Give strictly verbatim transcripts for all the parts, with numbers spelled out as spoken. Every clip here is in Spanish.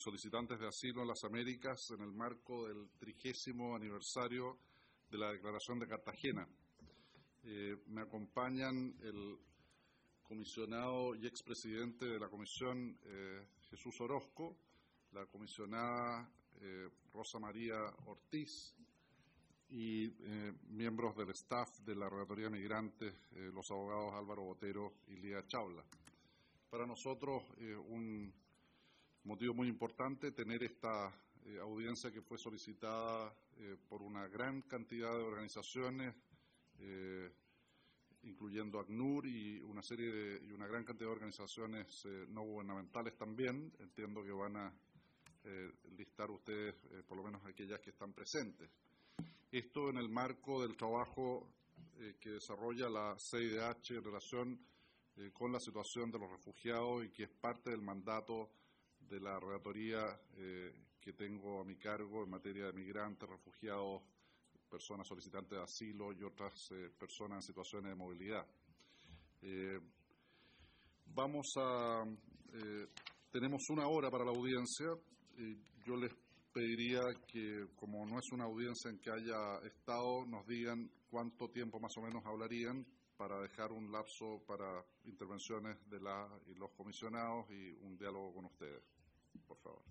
solicitantes de asilo en las Américas en el marco del trigésimo aniversario de la Declaración de Cartagena. Eh, me acompañan el comisionado y expresidente de la Comisión, eh, Jesús Orozco, la comisionada eh, Rosa María Ortiz y eh, miembros del staff de la Relatoría de Migrantes, eh, los abogados Álvaro Botero y Lía Chaula. Para nosotros eh, un motivo muy importante tener esta eh, audiencia que fue solicitada eh, por una gran cantidad de organizaciones, eh, incluyendo ACNUR y una serie de, y una gran cantidad de organizaciones eh, no gubernamentales también. Entiendo que van a eh, listar ustedes eh, por lo menos aquellas que están presentes. Esto en el marco del trabajo eh, que desarrolla la C I D H en relación eh, con la situación de los refugiados y que es parte del mandato de la relatoría eh, que tengo a mi cargo en materia de migrantes, refugiados, personas solicitantes de asilo y otras eh, personas en situaciones de movilidad. Eh, vamos a, eh, tenemos una hora para la audiencia y yo les pediría que, como no es una audiencia en que haya estado, nos digan cuánto tiempo más o menos hablarían para dejar un lapso para intervenciones de la y los comisionados y un diálogo con ustedes, por favor.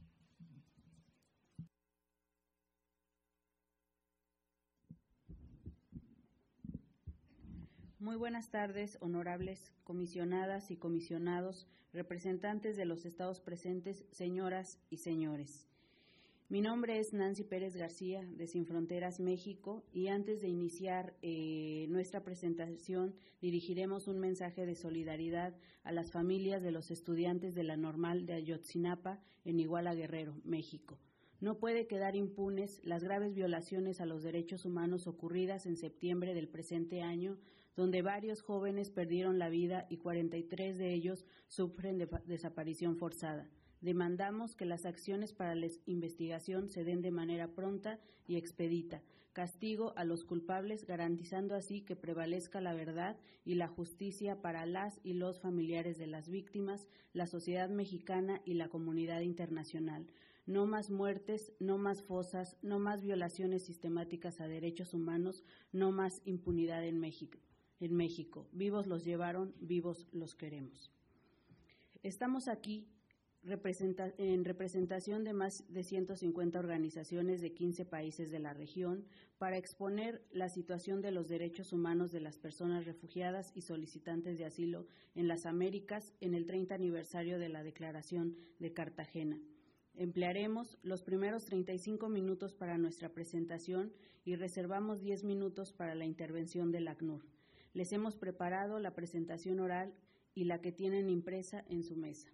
Muy buenas tardes, honorables comisionadas y comisionados, representantes de los estados presentes, señoras y señores. Mi nombre es Nancy Pérez García, de Sin Fronteras, México, y antes de iniciar eh, nuestra presentación, dirigiremos un mensaje de solidaridad a las familias de los estudiantes de la Normal de Ayotzinapa, en Iguala Guerrero, México. No puede quedar impunes las graves violaciones a los derechos humanos ocurridas en septiembre del presente año, donde varios jóvenes perdieron la vida y cuarenta y tres de ellos sufren de desaparición forzada. Demandamos que las acciones para la investigación se den de manera pronta y expedita, castigo a los culpables, garantizando así que prevalezca la verdad y la justicia para las y los familiares de las víctimas, la sociedad mexicana y la comunidad internacional. No más muertes, no más fosas, no más violaciones sistemáticas a derechos humanos, no más impunidad en México. En México. Vivos los llevaron, vivos los queremos. Estamos aquí Representa, en representación de más de ciento cincuenta organizaciones de quince países de la región para exponer la situación de los derechos humanos de las personas refugiadas y solicitantes de asilo en las Américas en el treinta aniversario de la Declaración de Cartagena. Emplearemos los primeros treinta y cinco minutos para nuestra presentación y reservamos diez minutos para la intervención del ACNUR. Les hemos preparado la presentación oral y la que tienen impresa en su mesa.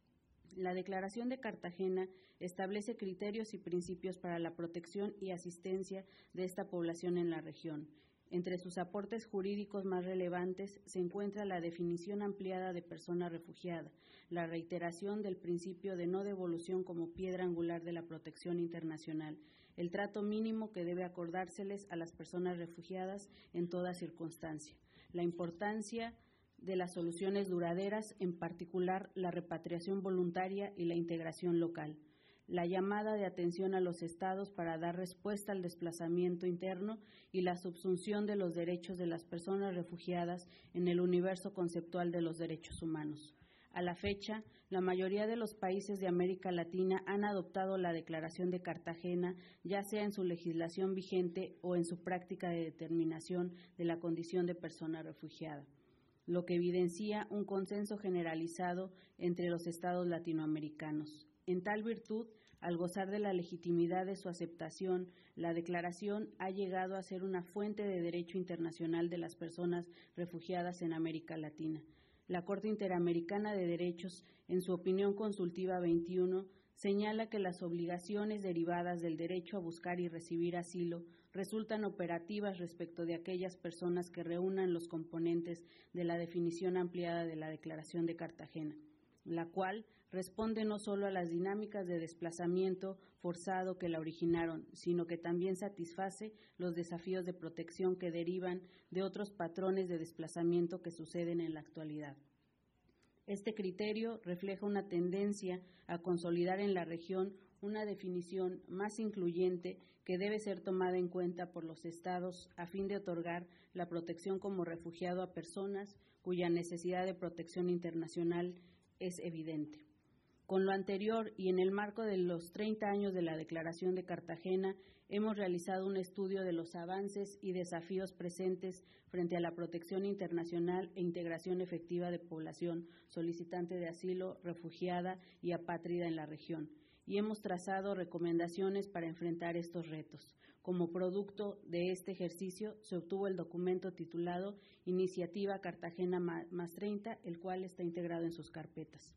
La Declaración de Cartagena establece criterios y principios para la protección y asistencia de esta población en la región. Entre sus aportes jurídicos más relevantes se encuentra la definición ampliada de persona refugiada, la reiteración del principio de no devolución como piedra angular de la protección internacional, el trato mínimo que debe acordárseles a las personas refugiadas en toda circunstancia, la importancia de las soluciones duraderas, en particular la repatriación voluntaria y la integración local, la llamada de atención a los estados para dar respuesta al desplazamiento interno y la subsunción de los derechos de las personas refugiadas en el universo conceptual de los derechos humanos. A la fecha, la mayoría de los países de América Latina han adoptado la Declaración de Cartagena, ya sea en su legislación vigente o en su práctica de determinación de la condición de persona refugiada, lo que evidencia un consenso generalizado entre los estados latinoamericanos. En tal virtud, al gozar de la legitimidad de su aceptación, la Declaración ha llegado a ser una fuente de derecho internacional de las personas refugiadas en América Latina. La Corte Interamericana de Derechos, en su opinión consultiva veintiuno, señala que las obligaciones derivadas del derecho a buscar y recibir asilo resultan operativas respecto de aquellas personas que reúnan los componentes de la definición ampliada de la Declaración de Cartagena, la cual responde no solo a las dinámicas de desplazamiento forzado que la originaron, sino que también satisface los desafíos de protección que derivan de otros patrones de desplazamiento que suceden en la actualidad. Este criterio refleja una tendencia a consolidar en la región una definición más incluyente que debe ser tomada en cuenta por los estados a fin de otorgar la protección como refugiado a personas cuya necesidad de protección internacional es evidente. Con lo anterior y en el marco de los treinta años de la Declaración de Cartagena, hemos realizado un estudio de los avances y desafíos presentes frente a la protección internacional e integración efectiva de población solicitante de asilo, refugiada y apátrida en la región, y hemos trazado recomendaciones para enfrentar estos retos. Como producto de este ejercicio se obtuvo el documento titulado Iniciativa Cartagena más treinta, el cual está integrado en sus carpetas.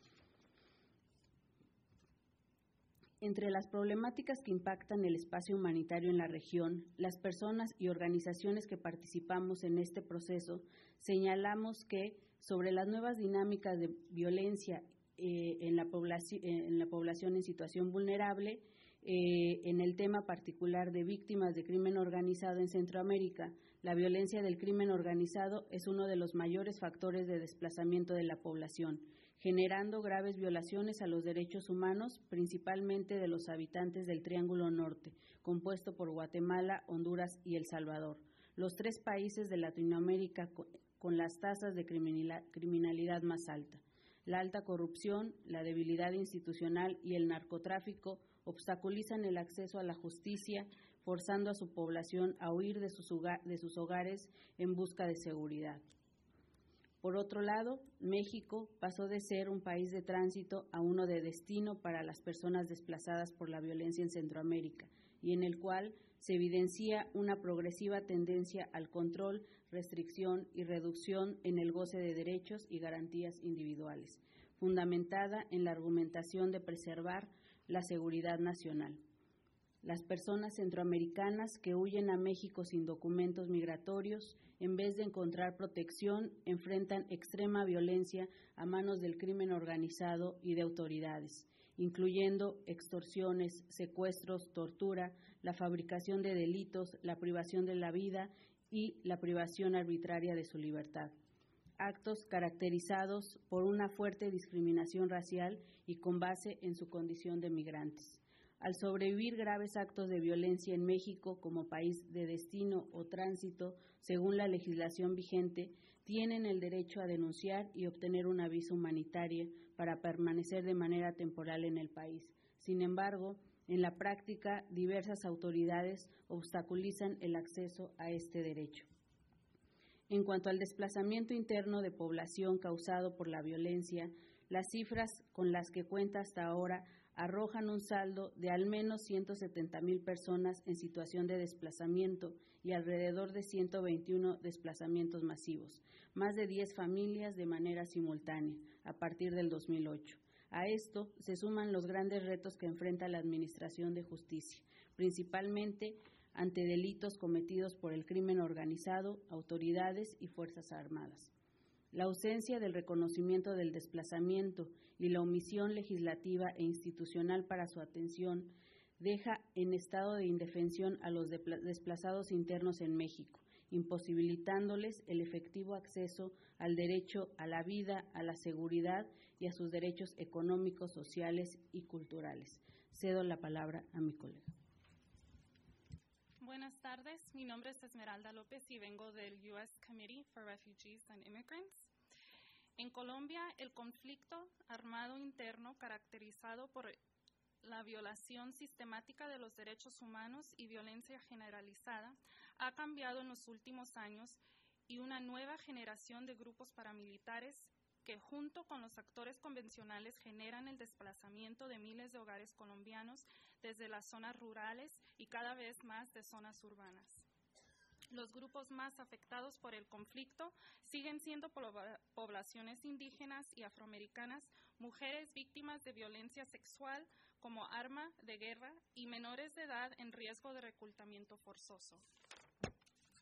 Entre las problemáticas que impactan el espacio humanitario en la región, las personas y organizaciones que participamos en este proceso señalamos que sobre las nuevas dinámicas de violencia eh, en, la población, en la población en situación vulnerable, eh, en el tema particular de víctimas de crimen organizado en Centroamérica, la violencia del crimen organizado es uno de los mayores factores de desplazamiento de la población, generando graves violaciones a los derechos humanos, principalmente de los habitantes del Triángulo Norte, compuesto por Guatemala, Honduras y El Salvador, los tres países de Latinoamérica con las tasas de criminalidad más alta. La alta corrupción, la debilidad institucional y el narcotráfico obstaculizan el acceso a la justicia, forzando a su población a huir de sus, hogar, de sus hogares en busca de seguridad. Por otro lado, México pasó de ser un país de tránsito a uno de destino para las personas desplazadas por la violencia en Centroamérica, y en el cual se evidencia una progresiva tendencia al control, restricción y reducción en el goce de derechos y garantías individuales, fundamentada en la argumentación de preservar la seguridad nacional. Las personas centroamericanas que huyen a México sin documentos migratorios, en vez de encontrar protección, enfrentan extrema violencia a manos del crimen organizado y de autoridades, incluyendo extorsiones, secuestros, tortura, la fabricación de delitos, la privación de la vida y la privación arbitraria de su libertad. Actos caracterizados por una fuerte discriminación racial y con base en su condición de migrantes. Al sobrevivir graves actos de violencia en México como país de destino o tránsito, según la legislación vigente, tienen el derecho a denunciar y obtener una visa humanitaria para permanecer de manera temporal en el país. Sin embargo, en la práctica, diversas autoridades obstaculizan el acceso a este derecho. En cuanto al desplazamiento interno de población causado por la violencia, las cifras con las que cuenta hasta ahora arrojan un saldo de al menos ciento setenta mil personas en situación de desplazamiento y alrededor de ciento veintiuno desplazamientos masivos, más de diez familias de manera simultánea, a partir del dos mil ocho. A esto se suman los grandes retos que enfrenta la Administración de Justicia, principalmente ante delitos cometidos por el crimen organizado, autoridades y Fuerzas Armadas. La ausencia del reconocimiento del desplazamiento y la omisión legislativa e institucional para su atención deja en estado de indefensión a los desplazados internos en México, imposibilitándoles el efectivo acceso al derecho a la vida, a la seguridad y a sus derechos económicos, sociales y culturales. Cedo la palabra a mi colega. Buenas tardes, mi nombre es Esmeralda López y vengo del U S Committee for Refugees and Immigrants. En Colombia, el conflicto armado interno caracterizado por la violación sistemática de los derechos humanos y violencia generalizada ha cambiado en los últimos años y una nueva generación de grupos paramilitares que junto con los actores convencionales generan el desplazamiento de miles de hogares colombianos desde las zonas rurales y cada vez más de zonas urbanas. Los grupos más afectados por el conflicto siguen siendo poblaciones indígenas y afroamericanas, mujeres víctimas de violencia sexual como arma de guerra y menores de edad en riesgo de reclutamiento forzoso.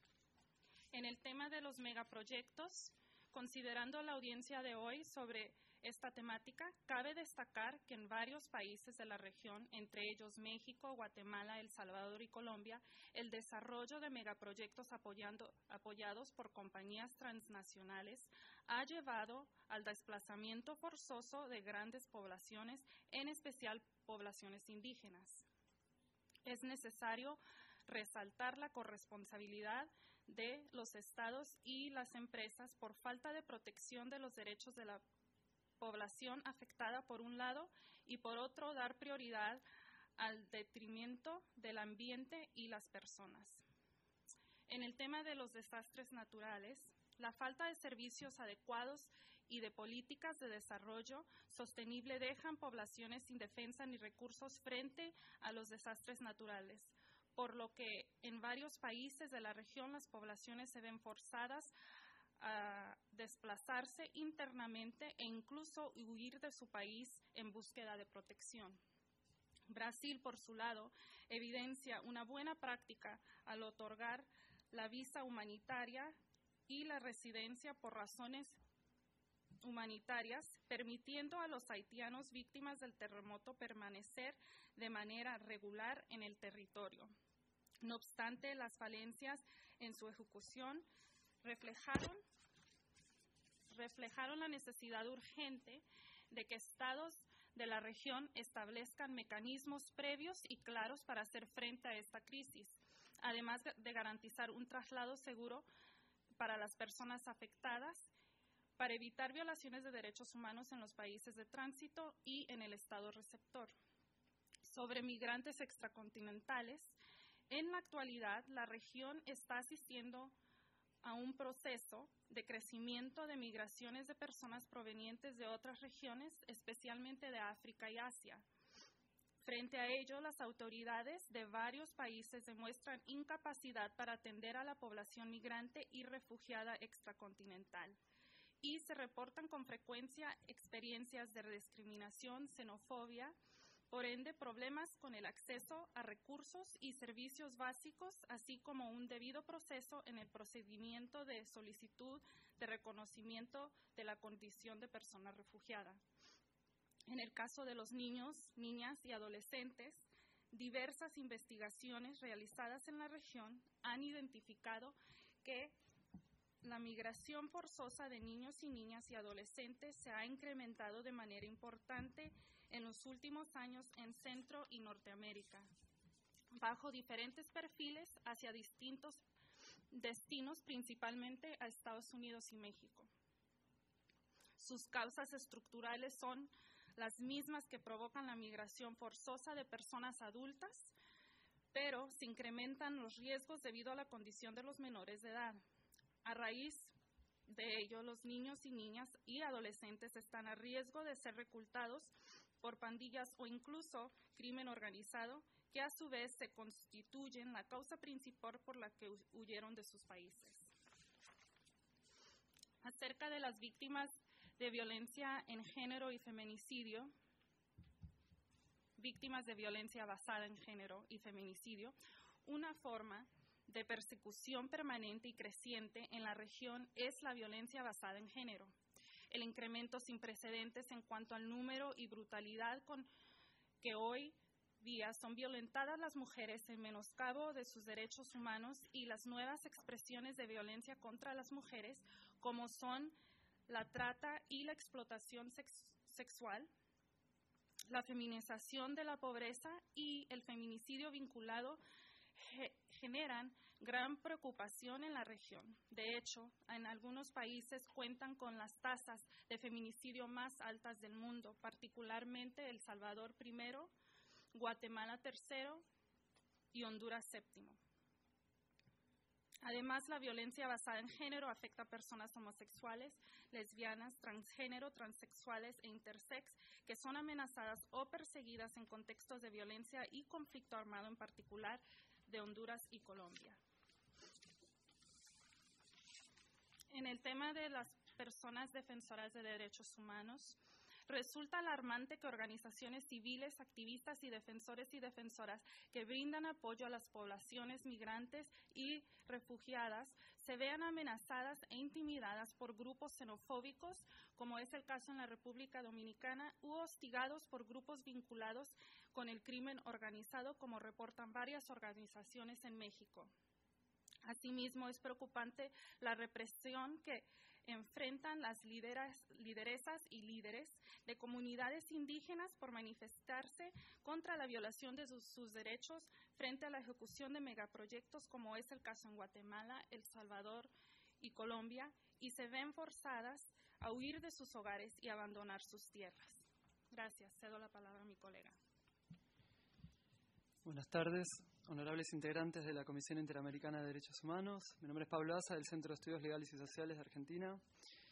En el tema de los megaproyectos, considerando la audiencia de hoy sobre esta temática, cabe destacar que en varios países de la región, entre ellos México, Guatemala, El Salvador y Colombia, el desarrollo de megaproyectos apoyando, apoyados por compañías transnacionales ha llevado al desplazamiento forzoso de grandes poblaciones, en especial poblaciones indígenas. Es necesario resaltar la corresponsabilidad de los estados y las empresas por falta de protección de los derechos de la población afectada por un lado y por otro dar prioridad al detrimento del ambiente y las personas. En el tema de los desastres naturales, la falta de servicios adecuados y de políticas de desarrollo sostenible dejan poblaciones indefensas ni recursos frente a los desastres naturales, por lo que en varios países de la región las poblaciones se ven forzadas a desplazarse internamente e incluso huir de su país en búsqueda de protección. Brasil, por su lado, evidencia una buena práctica al otorgar la visa humanitaria y la residencia por razones humanitarias, permitiendo a los haitianos víctimas del terremoto permanecer de manera regular en el territorio. No obstante, las falencias en su ejecución reflejaron, reflejaron la necesidad urgente de que estados de la región establezcan mecanismos previos y claros para hacer frente a esta crisis, además de garantizar un traslado seguro para las personas afectadas, para evitar violaciones de derechos humanos en los países de tránsito y en el estado receptor. Sobre migrantes extracontinentales, en la actualidad la región está asistiendo a un proceso de crecimiento de migraciones de personas provenientes de otras regiones, especialmente de África y Asia. Frente a ello, las autoridades de varios países demuestran incapacidad para atender a la población migrante y refugiada extracontinental, y se reportan con frecuencia experiencias de discriminación, xenofobia, por ende problemas con el acceso a recursos y servicios básicos, así como un debido proceso en el procedimiento de solicitud de reconocimiento de la condición de persona refugiada. En el caso de los niños, niñas y adolescentes, diversas investigaciones realizadas en la región han identificado que la migración forzosa de niños y niñas y adolescentes se ha incrementado de manera importante en los últimos años en Centro y Norteamérica, bajo diferentes perfiles hacia distintos destinos, principalmente a Estados Unidos y México. Sus causas estructurales son las mismas que provocan la migración forzosa de personas adultas, pero se incrementan los riesgos debido a la condición de los menores de edad. A raíz de ello, los niños y niñas y adolescentes están a riesgo de ser reclutados por pandillas o incluso crimen organizado, que a su vez se constituyen la causa principal por la que huyeron de sus países. Acerca de las víctimas de violencia en género y feminicidio, víctimas de violencia basada en género y feminicidio, una forma de persecución permanente y creciente en la región es la violencia basada en género. El incremento sin precedentes en cuanto al número y brutalidad con que hoy día son violentadas las mujeres en menoscabo de sus derechos humanos y las nuevas expresiones de violencia contra las mujeres, como son la trata y la explotación sex sexual, la feminización de la pobreza y el feminicidio vinculado, ge generan gran preocupación en la región. De hecho, en algunos países cuentan con las tasas de feminicidio más altas del mundo, particularmente El Salvador primero, Guatemala tercero y Honduras séptimo. Además, la violencia basada en género afecta a personas homosexuales, lesbianas, transgénero, transexuales e intersex que son amenazadas o perseguidas en contextos de violencia y conflicto armado, en particular de Honduras y Colombia. En el tema de las personas defensoras de derechos humanos, resulta alarmante que organizaciones civiles, activistas y defensores y defensoras que brindan apoyo a las poblaciones migrantes y refugiadas se vean amenazadas e intimidadas por grupos xenofóbicos, como es el caso en la República Dominicana, u hostigados por grupos vinculados con el crimen organizado, como reportan varias organizaciones en México. Asimismo, es preocupante la represión que enfrentan las lideras, lideresas y líderes de comunidades indígenas por manifestarse contra la violación de sus, sus derechos frente a la ejecución de megaproyectos, como es el caso en Guatemala, El Salvador y Colombia, y se ven forzadas a huir de sus hogares y abandonar sus tierras. Gracias. Cedo la palabra a mi colega. Buenas tardes, honorables integrantes de la Comisión Interamericana de Derechos Humanos. Mi nombre es Pablo Asa, del Centro de Estudios Legales y Sociales de Argentina.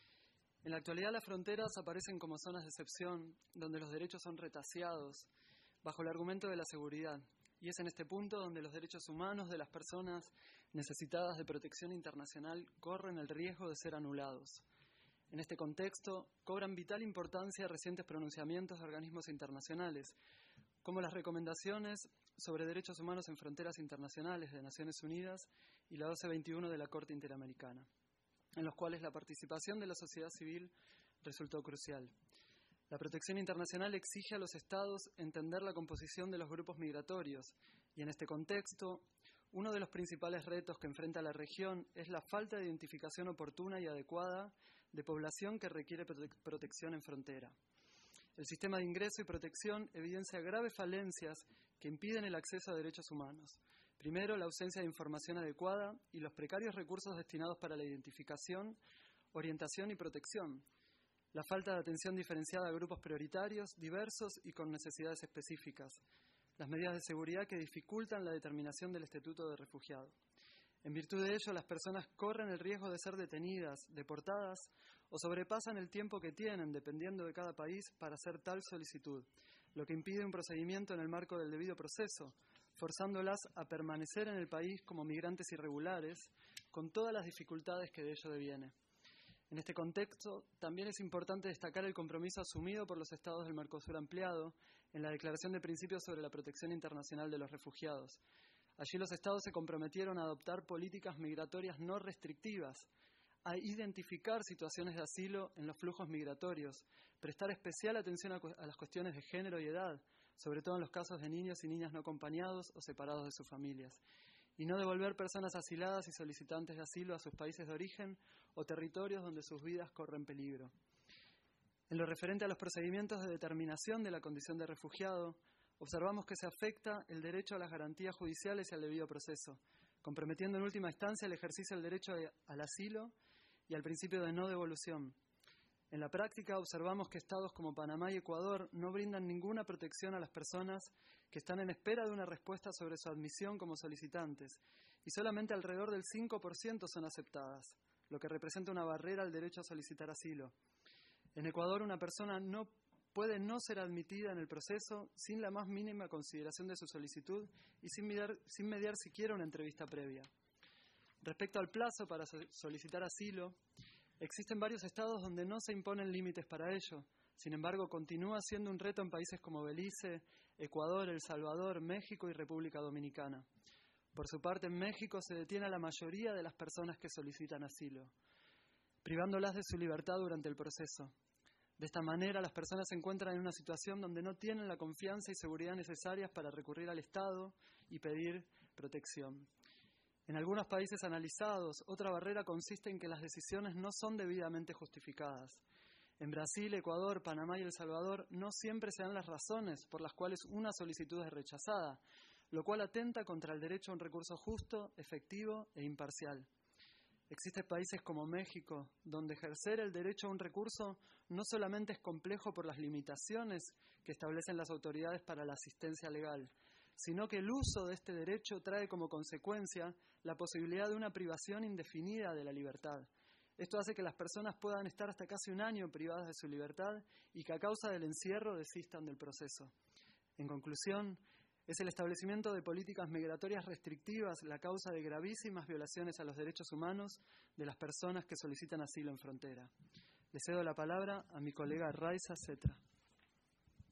En la actualidad, las fronteras aparecen como zonas de excepción, donde los derechos son retaseados bajo el argumento de la seguridad. Y es en este punto donde los derechos humanos de las personas necesitadas de protección internacional corren el riesgo de ser anulados. En este contexto, cobran vital importancia recientes pronunciamientos de organismos internacionales, como las recomendaciones sobre derechos humanos en fronteras internacionales de Naciones Unidas y la doce veintiuno de la Corte Interamericana, en los cuales la participación de la sociedad civil resultó crucial. La protección internacional exige a los Estados entender la composición de los grupos migratorios y, en este contexto, uno de los principales retos que enfrenta la región es la falta de identificación oportuna y adecuada de población que requiere prote- protección en frontera. El sistema de ingreso y protección evidencia graves falencias que impiden el acceso a derechos humanos. Primero, la ausencia de información adecuada y los precarios recursos destinados para la identificación, orientación y protección. La falta de atención diferenciada a grupos prioritarios, diversos y con necesidades específicas. Las medidas de seguridad que dificultan la determinación del estatuto de refugiado. En virtud de ello, las personas corren el riesgo de ser detenidas, deportadas o sobrepasan el tiempo que tienen, dependiendo de cada país, para hacer tal solicitud, lo que impide un procedimiento en el marco del debido proceso, forzándolas a permanecer en el país como migrantes irregulares, con todas las dificultades que de ello deviene. En este contexto, también es importante destacar el compromiso asumido por los Estados del Mercosur ampliado en la Declaración de Principios sobre la Protección Internacional de los Refugiados. Allí los Estados se comprometieron a adoptar políticas migratorias no restrictivas, a identificar situaciones de asilo en los flujos migratorios, prestar especial atención a, cu- a las cuestiones de género y edad, sobre todo en los casos de niños y niñas no acompañados o separados de sus familias, y no devolver personas asiladas y solicitantes de asilo a sus países de origen o territorios donde sus vidas corren peligro. En lo referente a los procedimientos de determinación de la condición de refugiado, observamos que se afecta el derecho a las garantías judiciales y al debido proceso, comprometiendo en última instancia el ejercicio del derecho al asilo y al principio de no devolución. En la práctica observamos que estados como Panamá y Ecuador no brindan ninguna protección a las personas que están en espera de una respuesta sobre su admisión como solicitantes, y solamente alrededor del cinco por ciento son aceptadas, lo que representa una barrera al derecho a solicitar asilo. En Ecuador, una persona no puede no ser admitida en el proceso sin la más mínima consideración de su solicitud y sin mediar, sin mediar siquiera una entrevista previa. Respecto al plazo para solicitar asilo, existen varios estados donde no se imponen límites para ello. Sin embargo, continúa siendo un reto en países como Belice, Ecuador, El Salvador, México y República Dominicana. Por su parte, en México se detiene a la mayoría de las personas que solicitan asilo, privándolas de su libertad durante el proceso. De esta manera, las personas se encuentran en una situación donde no tienen la confianza y seguridad necesarias para recurrir al Estado y pedir protección. En algunos países analizados, otra barrera consiste en que las decisiones no son debidamente justificadas. En Brasil, Ecuador, Panamá y El Salvador no siempre se dan las razones por las cuales una solicitud es rechazada, lo cual atenta contra el derecho a un recurso justo, efectivo e imparcial. Existen países como México, donde ejercer el derecho a un recurso no solamente es complejo por las limitaciones que establecen las autoridades para la asistencia legal, sino que el uso de este derecho trae como consecuencia la posibilidad de una privación indefinida de la libertad. Esto hace que las personas puedan estar hasta casi un año privadas de su libertad y que a causa del encierro desistan del proceso. En conclusión, es el establecimiento de políticas migratorias restrictivas la causa de gravísimas violaciones a los derechos humanos de las personas que solicitan asilo en frontera. Le cedo la palabra a mi colega Raiza Cetra.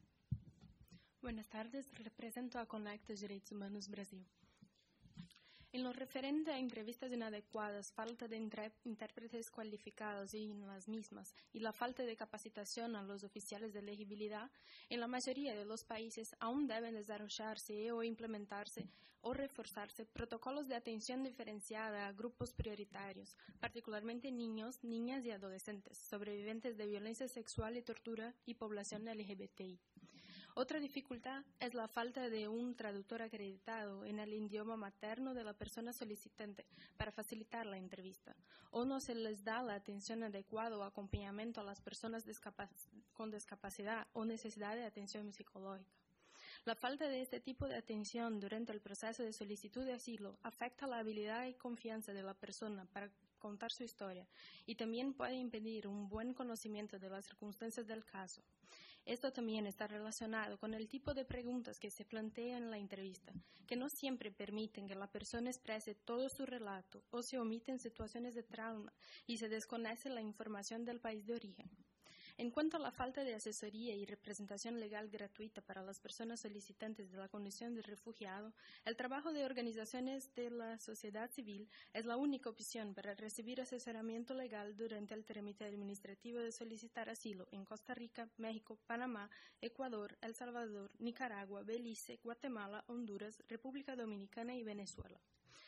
Buenas tardes, represento a Conecta Direitos Humanos Brasil. En lo referente a entrevistas inadecuadas, falta de intérpretes cualificados y en las mismas, y la falta de capacitación a los oficiales de legibilidad, en la mayoría de los países aún deben desarrollarse o implementarse o reforzarse protocolos de atención diferenciada a grupos prioritarios, particularmente niños, niñas y adolescentes, sobrevivientes de violencia sexual y tortura y población L G B T I. Otra dificultad es la falta de un traductor acreditado en el idioma materno de la persona solicitante para facilitar la entrevista, o no se les da la atención adecuada o acompañamiento a las personas discapac- con discapacidad o necesidad de atención psicológica. La falta de este tipo de atención durante el proceso de solicitud de asilo afecta la habilidad y confianza de la persona para contar su historia y también puede impedir un buen conocimiento de las circunstancias del caso. Esto también está relacionado con el tipo de preguntas que se plantean en la entrevista, que no siempre permiten que la persona exprese todo su relato o se omiten situaciones de trauma y se desconoce la información del país de origen. En cuanto a la falta de asesoría y representación legal gratuita para las personas solicitantes de la condición de refugiado, el trabajo de organizaciones de la sociedad civil es la única opción para recibir asesoramiento legal durante el trámite administrativo de solicitar asilo en Costa Rica, México, Panamá, Ecuador, El Salvador, Nicaragua, Belice, Guatemala, Honduras, República Dominicana y Venezuela.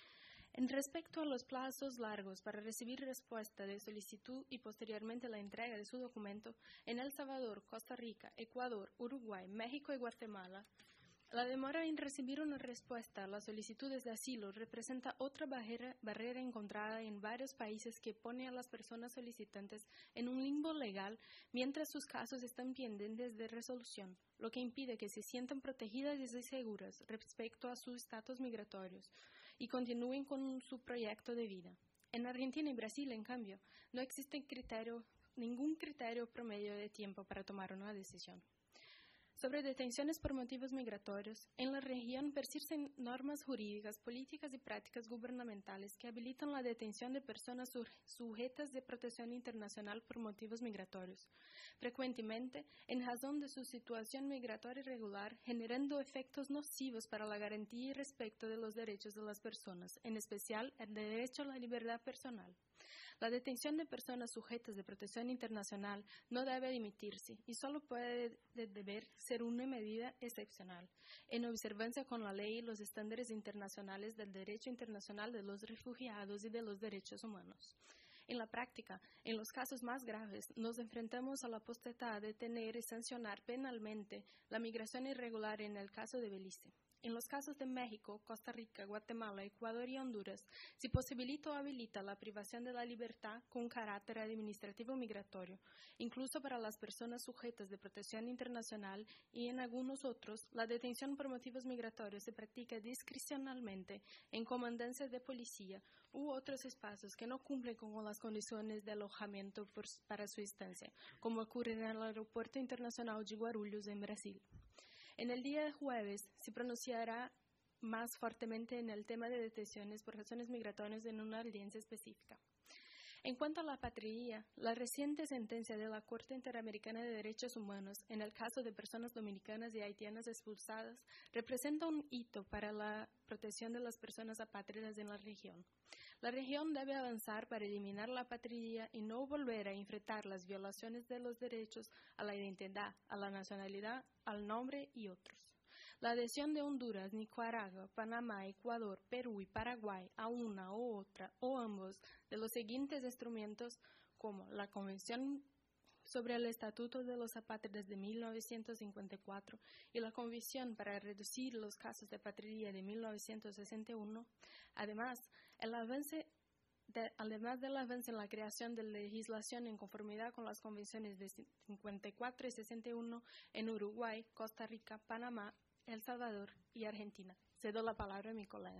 En respecto a los plazos largos para recibir respuesta de solicitud y posteriormente la entrega de su documento, en El Salvador, Costa Rica, Ecuador, Uruguay, México y Guatemala, la demora en recibir una respuesta a las solicitudes de asilo representa otra barrera, barrera encontrada en varios países que pone a las personas solicitantes en un limbo legal mientras sus casos están pendientes de resolución, lo que impide que se sientan protegidas y seguras respecto a sus estatus migratorios y continúen con su proyecto de vida. En Argentina y Brasil, en cambio, no existe criterio, ningún criterio promedio de tiempo para tomar una decisión. Sobre detenciones por motivos migratorios, en la región persisten normas jurídicas, políticas y prácticas gubernamentales que habilitan la detención de personas sujetas de protección internacional por motivos migratorios, frecuentemente en razón de su situación migratoria irregular, generando efectos nocivos para la garantía y respeto de los derechos de las personas, en especial el derecho a la libertad personal. La detención de personas sujetas de protección internacional no debe dimitirse y solo puede deber ser una medida excepcional, en observancia con la ley y los estándares internacionales del derecho internacional de los refugiados y de los derechos humanos. En la práctica, en los casos más graves, nos enfrentamos a la potestad de detener y sancionar penalmente la migración irregular en el caso de Belice. En los casos de México, Costa Rica, Guatemala, Ecuador y Honduras, se posibilita o habilita la privación de la libertad con carácter administrativo migratorio, incluso para las personas sujetas de protección internacional, y en algunos otros, la detención por motivos migratorios se practica discrecionalmente en comandancias de policía u otros espacios que no cumplen con las condiciones de alojamiento por, para su estancia, como ocurre en el Aeropuerto Internacional de Guarulhos, en Brasil. En el día de jueves se pronunciará más fuertemente en el tema de detenciones por razones migratorias en una audiencia específica. En cuanto a la patria, la reciente sentencia de la Corte Interamericana de Derechos Humanos en el caso de personas dominicanas y haitianas expulsadas representa un hito para la protección de las personas apátridas en la región. La región debe avanzar para eliminar la apatría y no volver a enfrentar las violaciones de los derechos a la identidad, a la nacionalidad, al nombre y otros. La adhesión de Honduras, Nicaragua, Panamá, Ecuador, Perú y Paraguay a una u otra o ambos de los siguientes instrumentos, como la Convención sobre el Estatuto de los Apátridas de mil novecientos cincuenta y cuatro y la Convención para reducir los casos de apatría de mil novecientos sesenta y uno, además, el avance De, además del avance en la creación de legislación en conformidad con las convenciones de cincuenta y cuatro y sesenta y uno en Uruguay, Costa Rica, Panamá, El Salvador y Argentina. Cedo la palabra a mi colega.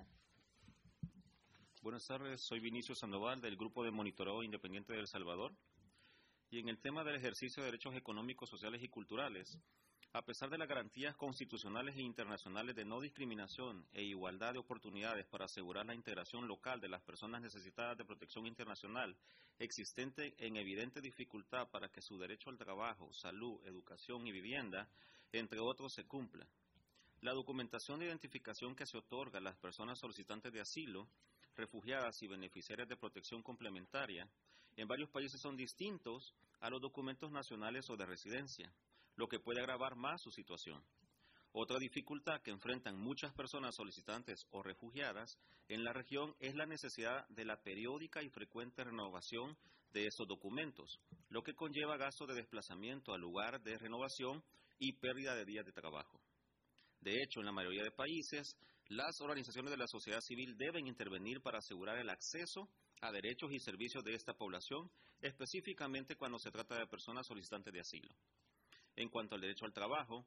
Buenas tardes, soy Vinicio Sandoval del Grupo de Monitoreo Independiente de El Salvador. Y en el tema del ejercicio de derechos económicos, sociales y culturales, a pesar de las garantías constitucionales e internacionales de no discriminación e igualdad de oportunidades para asegurar la integración local de las personas necesitadas de protección internacional, existente en evidente dificultad para que su derecho al trabajo, salud, educación y vivienda, entre otros, se cumpla. La documentación de identificación que se otorga a las personas solicitantes de asilo, refugiadas y beneficiarias de protección complementaria en varios países son distintos a los documentos nacionales o de residencia, lo que puede agravar más su situación. Otra dificultad que enfrentan muchas personas solicitantes o refugiadas en la región es la necesidad de la periódica y frecuente renovación de estos documentos, lo que conlleva gastos de desplazamiento al lugar de renovación y pérdida de días de trabajo. De hecho, en la mayoría de países, las organizaciones de la sociedad civil deben intervenir para asegurar el acceso a derechos y servicios de esta población, específicamente cuando se trata de personas solicitantes de asilo. En cuanto al derecho al trabajo,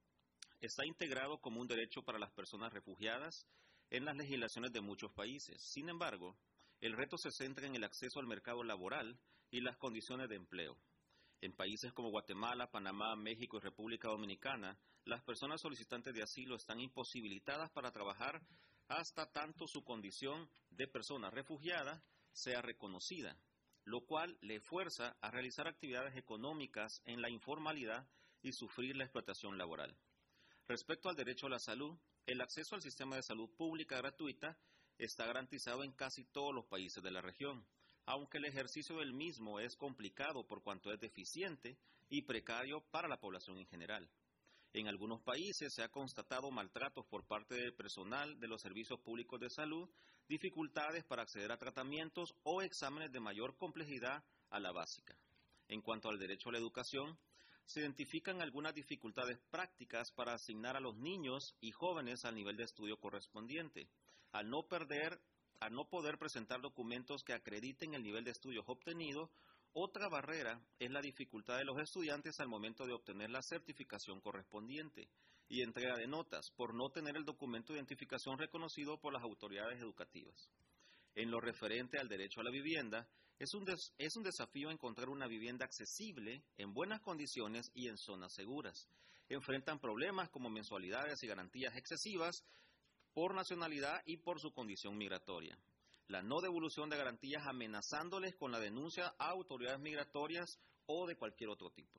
está integrado como un derecho para las personas refugiadas en las legislaciones de muchos países. Sin embargo, el reto se centra en el acceso al mercado laboral y las condiciones de empleo. En países como Guatemala, Panamá, México y República Dominicana, las personas solicitantes de asilo están imposibilitadas para trabajar hasta tanto su condición de persona refugiada sea reconocida, lo cual le fuerza a realizar actividades económicas en la informalidad y sufrir la explotación laboral. Respecto al derecho a la salud, el acceso al sistema de salud pública gratuita está garantizado en casi todos los países de la región, aunque el ejercicio del mismo es complicado por cuanto es deficiente y precario para la población en general. En algunos países se ha constatado maltratos por parte del personal de los servicios públicos de salud, dificultades para acceder a tratamientos o exámenes de mayor complejidad a la básica. En cuanto al derecho a la educación, se identifican algunas dificultades prácticas para asignar a los niños y jóvenes al nivel de estudio correspondiente, al no perder al no poder presentar documentos que acrediten el nivel de estudios obtenido. Otra barrera es la dificultad de los estudiantes al momento de obtener la certificación correspondiente y entrega de notas por no tener el documento de identificación reconocido por las autoridades educativas. En lo referente al derecho a la vivienda, es un, des- es un desafío encontrar una vivienda accesible, en buenas condiciones y en zonas seguras. Enfrentan problemas como mensualidades y garantías excesivas por nacionalidad y por su condición migratoria. La no devolución de garantías amenazándoles con la denuncia a autoridades migratorias o de cualquier otro tipo.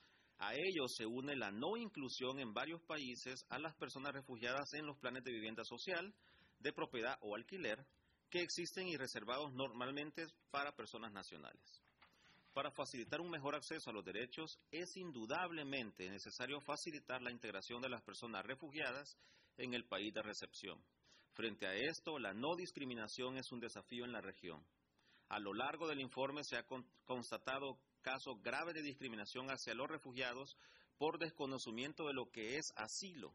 A ello se une la no inclusión en varios países a las personas refugiadas en los planes de vivienda social, de propiedad o alquiler, que existen y reservados normalmente para personas nacionales. Para facilitar un mejor acceso a los derechos, es indudablemente necesario facilitar la integración de las personas refugiadas en el país de recepción. Frente a esto, la no discriminación es un desafío en la región. A lo largo del informe se ha con- constatado casos graves de discriminación hacia los refugiados por desconocimiento de lo que es asilo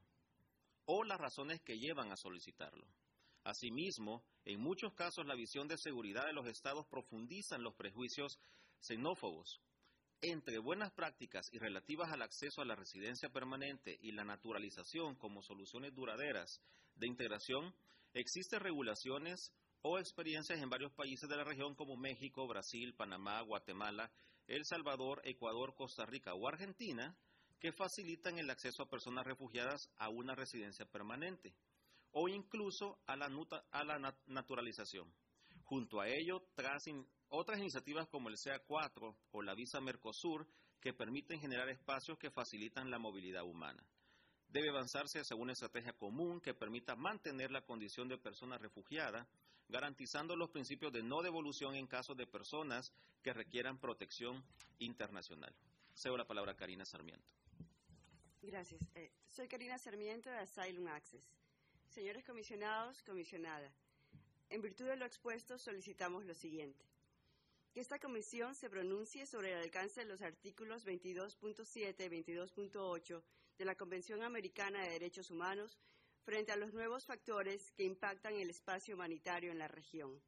o las razones que llevan a solicitarlo. Asimismo, en muchos casos la visión de seguridad de los estados profundiza en los prejuicios xenófobos. Entre buenas prácticas y relativas al acceso a la residencia permanente y la naturalización como soluciones duraderas de integración, existen regulaciones o experiencias en varios países de la región como México, Brasil, Panamá, Guatemala, El Salvador, Ecuador, Costa Rica o Argentina, que facilitan el acceso a personas refugiadas a una residencia permanente o incluso a la, a la nat naturalización. Junto a ello, tras in otras iniciativas como el C A cuatro o la Visa Mercosur, que permiten generar espacios que facilitan la movilidad humana. Debe avanzarse hacia una estrategia común que permita mantener la condición de persona refugiada, garantizando los principios de no devolución en caso de personas que requieran protección internacional. Cedo la palabra a Karina Sarmiento. Gracias. Eh, soy Karina Sarmiento de Asylum Access. Señores comisionados, comisionada, en virtud de lo expuesto solicitamos lo siguiente. Que esta comisión se pronuncie sobre el alcance de los artículos veintidós punto siete y veintidós punto ocho de la Convención Americana de Derechos Humanos frente a los nuevos factores que impactan el espacio humanitario en la región.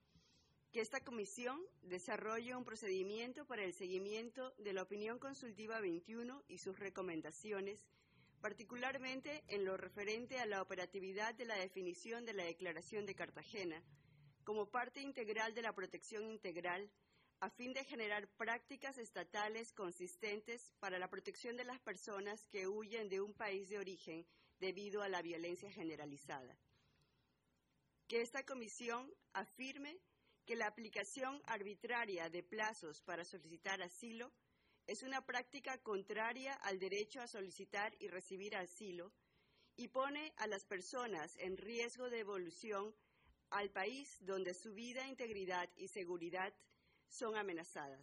Que esta comisión desarrolle un procedimiento para el seguimiento de la opinión consultiva veintiuno y sus recomendaciones, particularmente en lo referente a la operatividad de la definición de la Declaración de Cartagena, como parte integral de la protección integral, a fin de generar prácticas estatales consistentes para la protección de las personas que huyen de un país de origen debido a la violencia generalizada. Que esta comisión afirme que la aplicación arbitraria de plazos para solicitar asilo es una práctica contraria al derecho a solicitar y recibir asilo y pone a las personas en riesgo de devolución al país donde su vida, integridad y seguridad son amenazadas.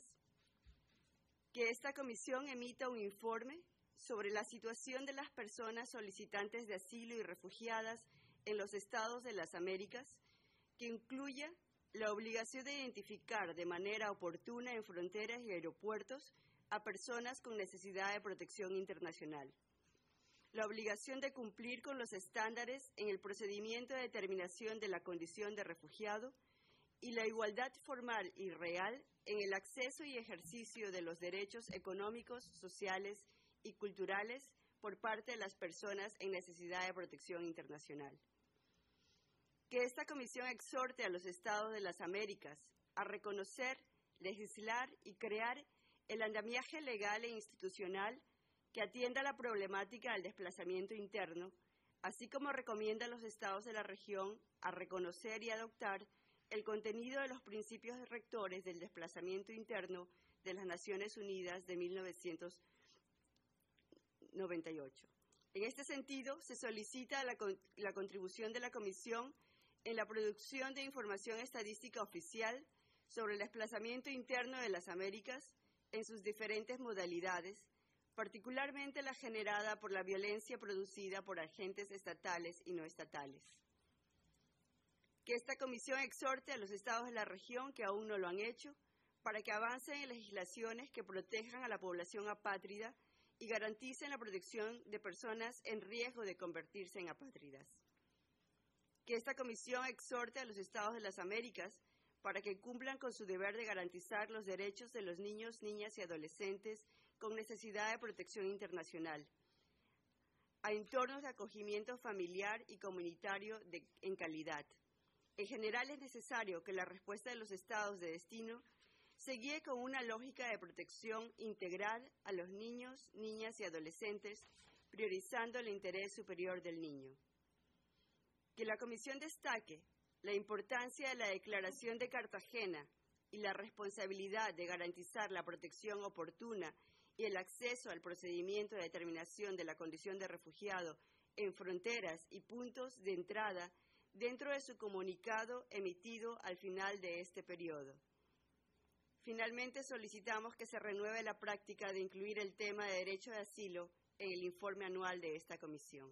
Que esta comisión emita un informe sobre la situación de las personas solicitantes de asilo y refugiadas en los Estados de las Américas, que incluya la obligación de identificar de manera oportuna en fronteras y aeropuertos a personas con necesidad de protección internacional, la obligación de cumplir con los estándares en el procedimiento de determinación de la condición de refugiado y la igualdad formal y real en el acceso y ejercicio de los derechos económicos, sociales y culturales por parte de las personas en necesidad de protección internacional. Que esta comisión exhorte a los Estados de las Américas a reconocer, legislar y crear el andamiaje legal e institucional que atienda la problemática del desplazamiento interno, así como recomienda a los Estados de la región a reconocer y adoptar el contenido de los principios rectores del desplazamiento interno de las Naciones Unidas de mil novecientos noventa y ocho. En este sentido, se solicita la, la contribución de la Comisión en la producción de información estadística oficial sobre el desplazamiento interno de las Américas en sus diferentes modalidades, particularmente la generada por la violencia producida por agentes estatales y no estatales. Que esta comisión exhorte a los Estados de la región que aún no lo han hecho para que avancen en legislaciones que protejan a la población apátrida y garanticen la protección de personas en riesgo de convertirse en apátridas. Que esta comisión exhorte a los Estados de las Américas para que cumplan con su deber de garantizar los derechos de los niños, niñas y adolescentes con necesidad de protección internacional, a entornos de acogimiento familiar y comunitario de, en calidad. En general, es necesario que la respuesta de los estados de destino se guíe con una lógica de protección integral a los niños, niñas y adolescentes, priorizando el interés superior del niño. Que la Comisión destaque la importancia de la Declaración de Cartagena y la responsabilidad de garantizar la protección oportuna y el acceso al procedimiento de determinación de la condición de refugiado en fronteras y puntos de entrada dentro de su comunicado emitido al final de este periodo. Finalmente, solicitamos que se renueve la práctica de incluir el tema de derecho de asilo en el informe anual de esta comisión.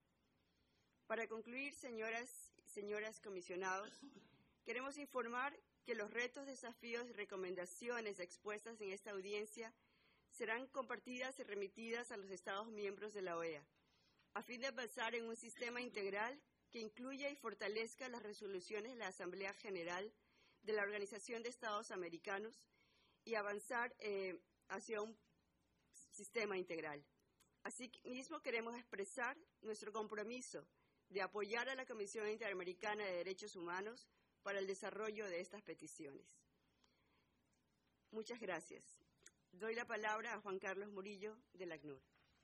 Para concluir, señoras y señores comisionados, queremos informar que los retos, desafíos y recomendaciones expuestas en esta audiencia serán compartidas y remitidas a los Estados miembros de la O E A, a fin de avanzar en un sistema integral que incluya y fortalezca las resoluciones de la Asamblea General de la Organización de Estados Americanos y avanzar eh, hacia un sistema integral. Asimismo, queremos expresar nuestro compromiso de apoyar a la Comisión Interamericana de Derechos Humanos para el desarrollo de estas peticiones. Muchas gracias. Doy la palabra a Juan Carlos Murillo, del ACNUR.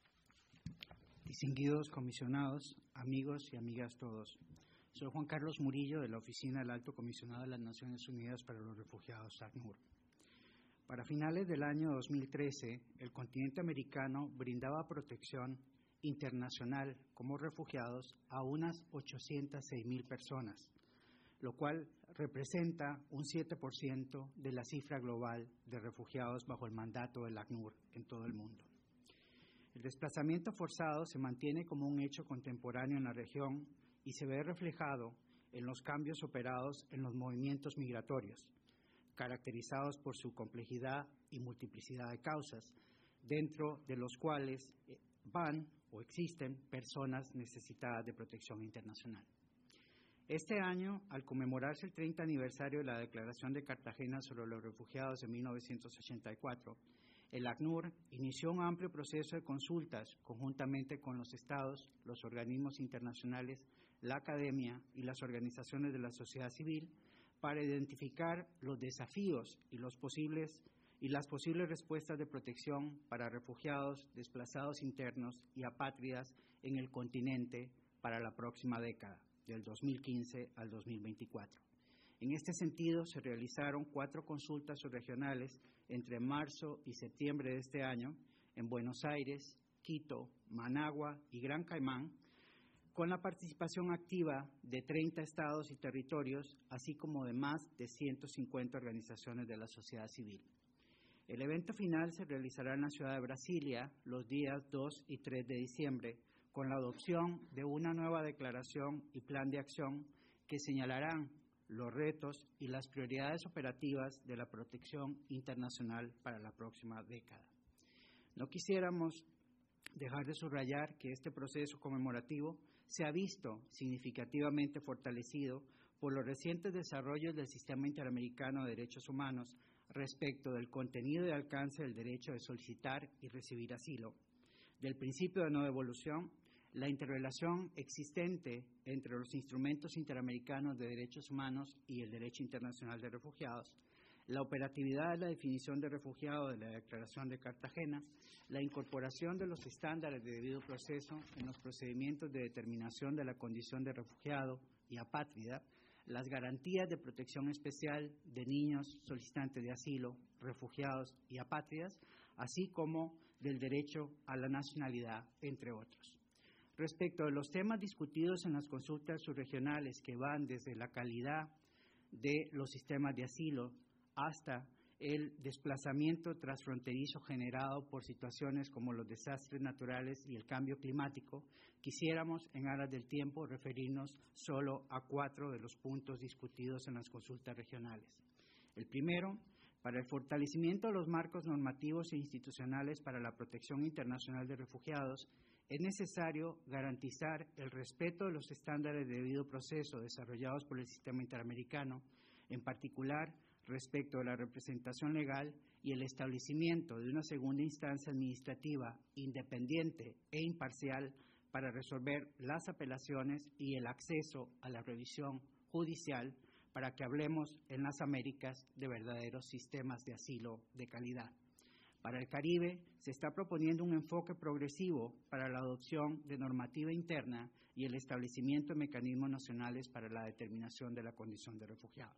Distinguidos comisionados, amigos y amigas todos. Soy Juan Carlos Murillo, de la Oficina del Alto Comisionado de las Naciones Unidas para los Refugiados, ACNUR. Para finales del año dos mil trece, el continente americano brindaba protección internacional como refugiados a unas ochocientas seis mil personas, lo cual representa un siete por ciento de la cifra global de refugiados bajo el mandato del ACNUR en todo el mundo. El desplazamiento forzado se mantiene como un hecho contemporáneo en la región y se ve reflejado en los cambios operados en los movimientos migratorios, caracterizados por su complejidad y multiplicidad de causas, dentro de los cuales van o existen personas necesitadas de protección internacional. Este año, al conmemorarse el treinta aniversario de la Declaración de Cartagena sobre los Refugiados de mil novecientos ochenta y cuatro, el ACNUR inició un amplio proceso de consultas conjuntamente con los estados, los organismos internacionales, la academia y las organizaciones de la sociedad civil para identificar los desafíos y, los posibles, y las posibles respuestas de protección para refugiados, desplazados internos y apátridas en el continente para la próxima década, del dos mil quince al dos mil veinticuatro. En este sentido, se realizaron cuatro consultas subregionales entre marzo y septiembre de este año en Buenos Aires, Quito, Managua y Gran Caimán, con la participación activa de treinta estados y territorios, así como de más de ciento cincuenta organizaciones de la sociedad civil. El evento final se realizará en la ciudad de Brasilia los días dos y tres de diciembre, con la adopción de una nueva declaración y plan de acción que señalarán los retos y las prioridades operativas de la protección internacional para la próxima década. No quisiéramos dejar de subrayar que este proceso conmemorativo se ha visto significativamente fortalecido por los recientes desarrollos del Sistema Interamericano de Derechos Humanos respecto del contenido y alcance del derecho de solicitar y recibir asilo, del principio de no devolución, la interrelación existente entre los instrumentos interamericanos de derechos humanos y el derecho internacional de refugiados, la operatividad de la definición de refugiado de la Declaración de Cartagena, la incorporación de los estándares de debido proceso en los procedimientos de determinación de la condición de refugiado y apátrida, las garantías de protección especial de niños solicitantes de asilo, refugiados y apátridas, así como del derecho a la nacionalidad, entre otros. Respecto de los temas discutidos en las consultas subregionales que van desde la calidad de los sistemas de asilo hasta el desplazamiento transfronterizo generado por situaciones como los desastres naturales y el cambio climático, quisiéramos, en aras del tiempo, referirnos solo a cuatro de los puntos discutidos en las consultas regionales. El primero, para el fortalecimiento de los marcos normativos e institucionales para la protección internacional de refugiados, es necesario garantizar el respeto de los estándares de debido proceso desarrollados por el sistema interamericano, en particular respecto de la representación legal y el establecimiento de una segunda instancia administrativa independiente e imparcial para resolver las apelaciones y el acceso a la revisión judicial para que hablemos en las Américas de verdaderos sistemas de asilo de calidad. Para el Caribe se está proponiendo un enfoque progresivo para la adopción de normativa interna y el establecimiento de mecanismos nacionales para la determinación de la condición de refugiado.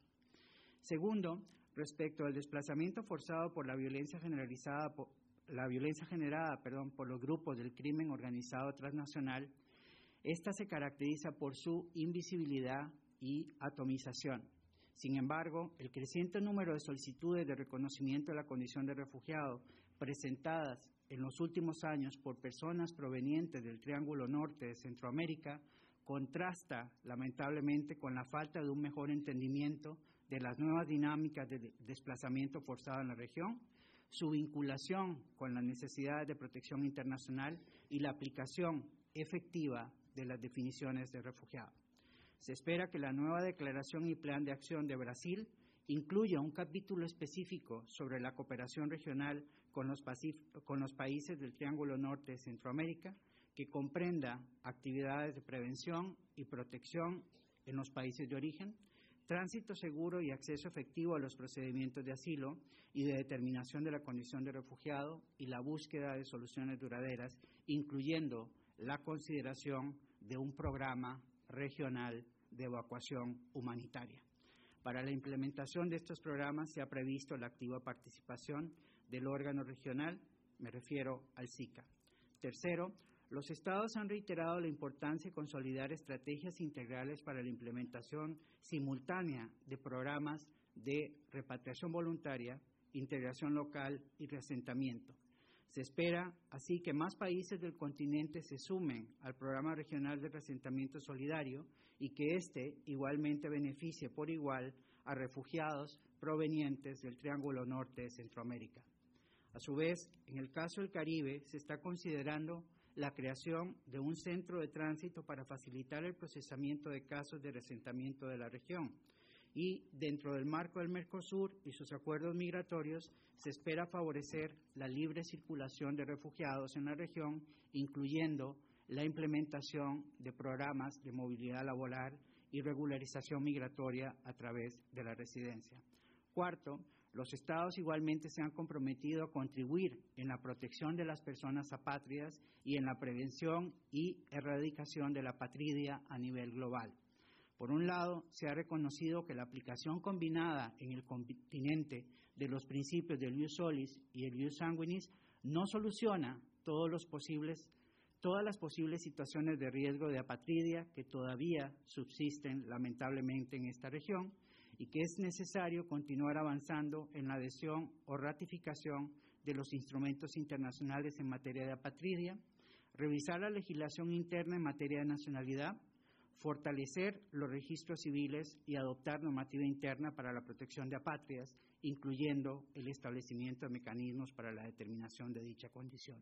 Segundo, respecto al desplazamiento forzado por la violencia generalizada, por, la violencia generada, perdón, por los grupos del crimen organizado transnacional, esta se caracteriza por su invisibilidad y atomización. Sin embargo, el creciente número de solicitudes de reconocimiento de la condición de refugiado presentadas en los últimos años por personas provenientes del Triángulo Norte de Centroamérica contrasta lamentablemente con la falta de un mejor entendimiento de las nuevas dinámicas de desplazamiento forzado en la región, su vinculación con las necesidades de protección internacional y la aplicación efectiva de las definiciones de refugiado. Se espera que la nueva declaración y plan de acción de Brasil incluya un capítulo específico sobre la cooperación regional con los, con los países del Triángulo Norte de Centroamérica, que comprenda actividades de prevención y protección en los países de origen, tránsito seguro y acceso efectivo a los procedimientos de asilo y de determinación de la condición de refugiado y la búsqueda de soluciones duraderas, incluyendo la consideración de un programa regional de evacuación humanitaria. Para la implementación de estos programas se ha previsto la activa participación del órgano regional, me refiero al SICA. Tercero, los Estados han reiterado la importancia de consolidar estrategias integrales para la implementación simultánea de programas de repatriación voluntaria, integración local y reasentamiento. Se espera así que más países del continente se sumen al Programa Regional de Reasentamiento Solidario y que éste igualmente beneficie por igual a refugiados provenientes del Triángulo Norte de Centroamérica. A su vez, en el caso del Caribe, se está considerando la creación de un centro de tránsito para facilitar el procesamiento de casos de reasentamiento de la región. Y dentro del marco del Mercosur y sus acuerdos migratorios, se espera favorecer la libre circulación de refugiados en la región, incluyendo la implementación de programas de movilidad laboral y regularización migratoria a través de la residencia. Cuarto, los Estados igualmente se han comprometido a contribuir en la protección de las personas apátridas y en la prevención y erradicación de la apatridia a nivel global. Por un lado, se ha reconocido que la aplicación combinada en el continente de los principios del ius solis y el ius sanguinis no soluciona todos los posibles todas las posibles situaciones de riesgo de apatridia que todavía subsisten lamentablemente en esta región y que es necesario continuar avanzando en la adhesión o ratificación de los instrumentos internacionales en materia de apatridia, revisar la legislación interna en materia de nacionalidad, fortalecer los registros civiles y adoptar normativa interna para la protección de apátridas, incluyendo el establecimiento de mecanismos para la determinación de dicha condición.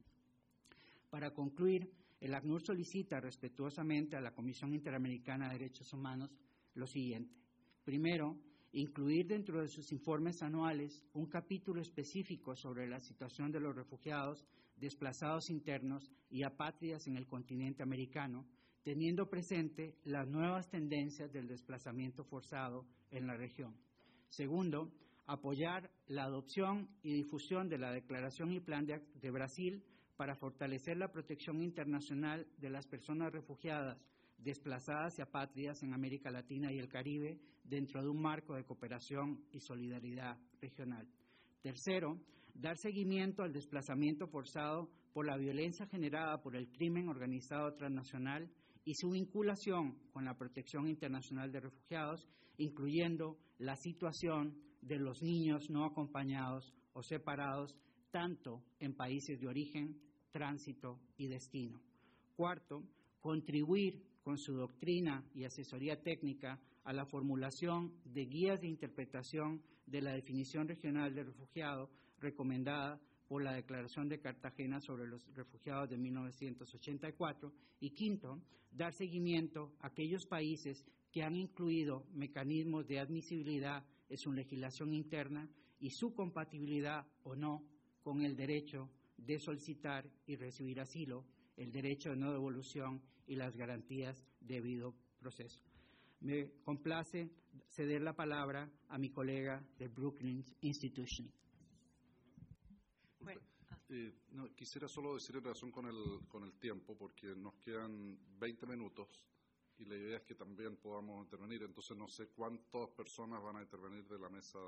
Para concluir, el ACNUR solicita respetuosamente a la Comisión Interamericana de Derechos Humanos lo siguiente. Primero, incluir dentro de sus informes anuales un capítulo específico sobre la situación de los refugiados, desplazados internos y apátridas en el continente americano, teniendo presente las nuevas tendencias del desplazamiento forzado en la región. Segundo, apoyar la adopción y difusión de la Declaración y Plan de, de Brasil para fortalecer la protección internacional de las personas refugiadas, desplazadas y apátridas en América Latina y el Caribe dentro de un marco de cooperación y solidaridad regional. Tercero, dar seguimiento al desplazamiento forzado por la violencia generada por el crimen organizado transnacional y su vinculación con la protección internacional de refugiados, incluyendo la situación de los niños no acompañados o separados, tanto en países de origen, tránsito y destino. Cuarto, contribuir con su doctrina y asesoría técnica a la formulación de guías de interpretación de la definición regional de refugiado recomendada por la Declaración de Cartagena sobre los refugiados de mil novecientos ochenta y cuatro. Y quinto, dar seguimiento a aquellos países que han incluido mecanismos de admisibilidad en su legislación interna y su compatibilidad o no con el derecho de solicitar y recibir asilo, el derecho de no devolución y las garantías de debido proceso. Me complace ceder la palabra a mi colega de Brookings Institution. Bueno, eh, no, quisiera solo decir en relación con el, con el tiempo, porque nos quedan veinte minutos y la idea es que también podamos intervenir. Entonces no sé cuántas personas van a intervenir de la mesa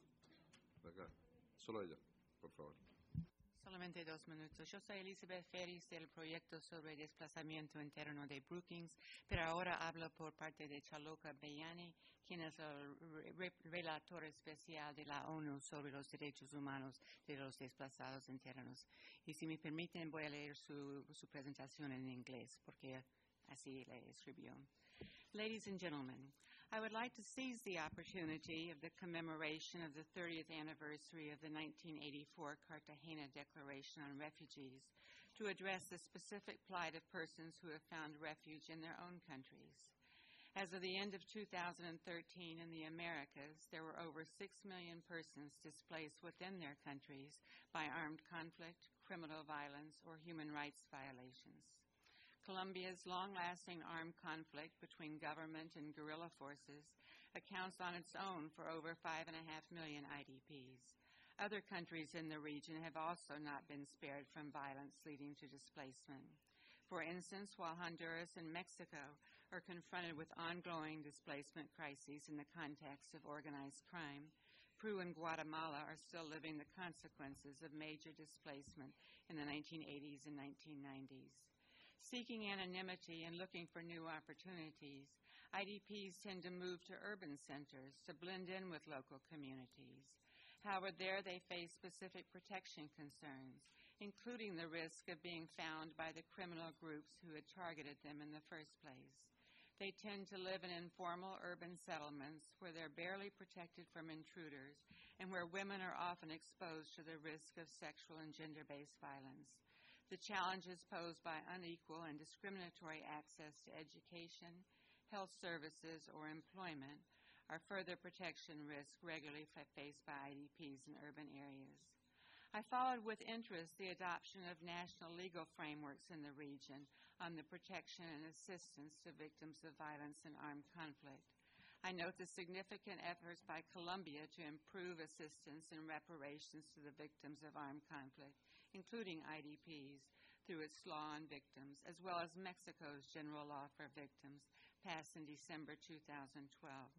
de acá. Solo ella, por favor. Solamente dos minutos. Yo soy Elizabeth Ferris del proyecto sobre desplazamiento interno de Brookings, pero ahora hablo por parte de Chaloka Beyani, quien es el re relator especial de la ONU sobre los derechos humanos de los desplazados internos. Y si me permiten, voy a leer su, su presentación en inglés, porque así le escribió. Ladies and gentlemen, I would like to seize the opportunity of the commemoration of the thirtieth anniversary of the nineteen eighty-four Cartagena Declaration on Refugees to address the specific plight of persons who have found refuge in their own countries. As of the end of two thousand thirteen in the Americas, there were over six million persons displaced within their countries by armed conflict, criminal violence, or human rights violations. Colombia's long-lasting armed conflict between government and guerrilla forces accounts on its own for over five and a half million I D Ps. Other countries in the region have also not been spared from violence leading to displacement. For instance, while Honduras and Mexico are confronted with ongoing displacement crises in the context of organized crime, Peru and Guatemala are still living the consequences of major displacement in the nineteen eighties and nineteen nineties. Seeking anonymity and looking for new opportunities, I D Ps tend to move to urban centers to blend in with local communities. However, there they face specific protection concerns, including the risk of being found by the criminal groups who had targeted them in the first place. They tend to live in informal urban settlements where they're barely protected from intruders and where women are often exposed to the risk of sexual and gender-based violence. The challenges posed by unequal and discriminatory access to education, health services, or employment are further protection risks regularly faced by I D Ps in urban areas. I followed with interest the adoption of national legal frameworks in the region on the protection and assistance to victims of violence and armed conflict. I note the significant efforts by Colombia to improve assistance and reparations to the victims of armed conflict, including I D Ps, through its law on victims, as well as Mexico's general law for victims, passed in December two thousand twelve.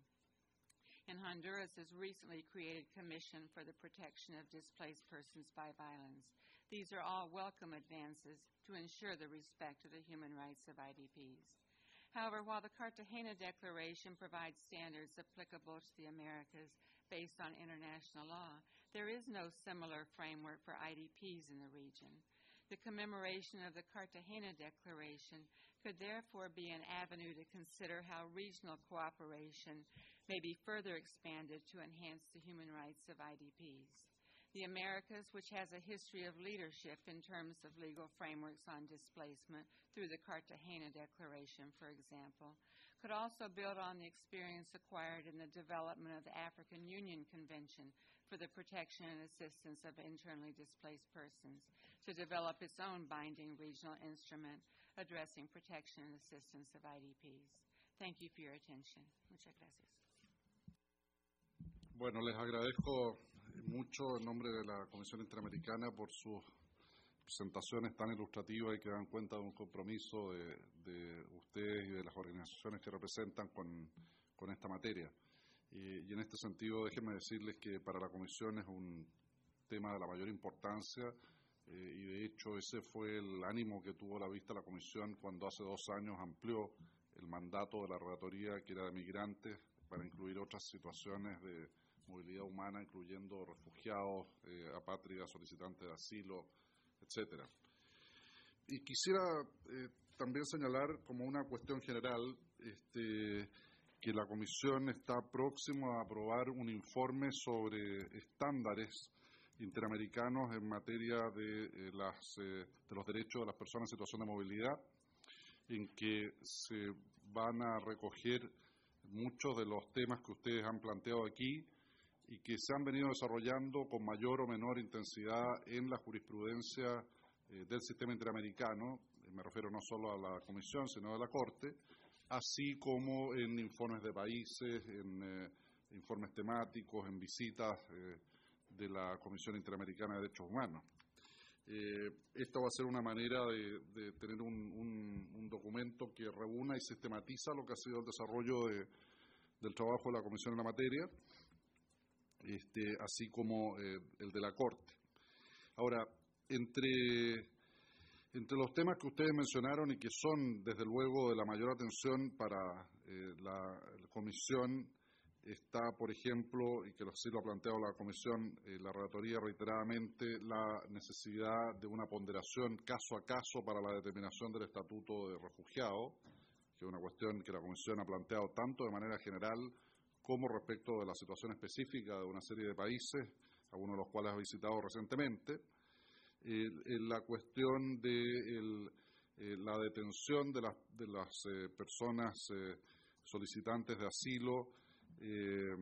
In Honduras' recently created Commission for the Protection of Displaced Persons by Violence, These are all welcome advances to ensure the respect of the human rights of I D Ps. However, while the Cartagena Declaration provides standards applicable to the Americas based on international law, there is no similar framework for I D Ps in the region. The commemoration of the Cartagena Declaration could therefore be an avenue to consider how regional cooperation may be further expanded to enhance the human rights of I D Ps. The Americas, which has a history of leadership in terms of legal frameworks on displacement through the Cartagena Declaration, for example, could also build on the experience acquired in the development of the African Union Convention for the Protection and Assistance of Internally Displaced Persons to develop its own binding regional instrument addressing protection and assistance of I D Ps. Thank you for your attention. Muchas gracias. Bueno, les agradezco mucho en nombre de la Comisión Interamericana por sus presentaciones tan ilustrativas y que dan cuenta de un compromiso de, de ustedes y de las organizaciones que representan con, con esta materia. Y, y en este sentido, déjenme decirles que para la Comisión es un tema de la mayor importancia eh, y de hecho ese fue el ánimo que tuvo a la vista la Comisión cuando hace dos años amplió el mandato de la relatoría que era de migrantes para incluir otras situaciones de movilidad humana, incluyendo refugiados, eh, apátridas, solicitantes de asilo, etcétera. Y quisiera eh, también señalar como una cuestión general este, que la Comisión está próxima a aprobar un informe sobre estándares interamericanos en materia de, eh, las, eh, de los derechos de las personas en situación de movilidad, en que se van a recoger muchos de los temas que ustedes han planteado aquí y que se han venido desarrollando con mayor o menor intensidad en la jurisprudencia eh, del sistema interamericano, me refiero no solo a la Comisión, sino a la Corte, así como en informes de países, en eh, informes temáticos, en visitas eh, de la Comisión Interamericana de Derechos Humanos. Eh, esta va a ser una manera de, de tener un, un, un documento que reúna y sistematiza lo que ha sido el desarrollo de, del trabajo de la Comisión en la materia, Este, así como eh, el de la Corte. Ahora, entre, entre los temas que ustedes mencionaron y que son, desde luego, de la mayor atención para eh, la, la Comisión, está, por ejemplo, y que así lo ha planteado la Comisión, eh, la relatoría reiteradamente, la necesidad de una ponderación caso a caso para la determinación del estatuto de refugiado, que es una cuestión que la Comisión ha planteado tanto de manera general como respecto de la situación específica de una serie de países, algunos de los cuales ha visitado recientemente, eh, la cuestión de el, eh, la detención de, la, de las eh, personas eh, solicitantes de asilo, eh,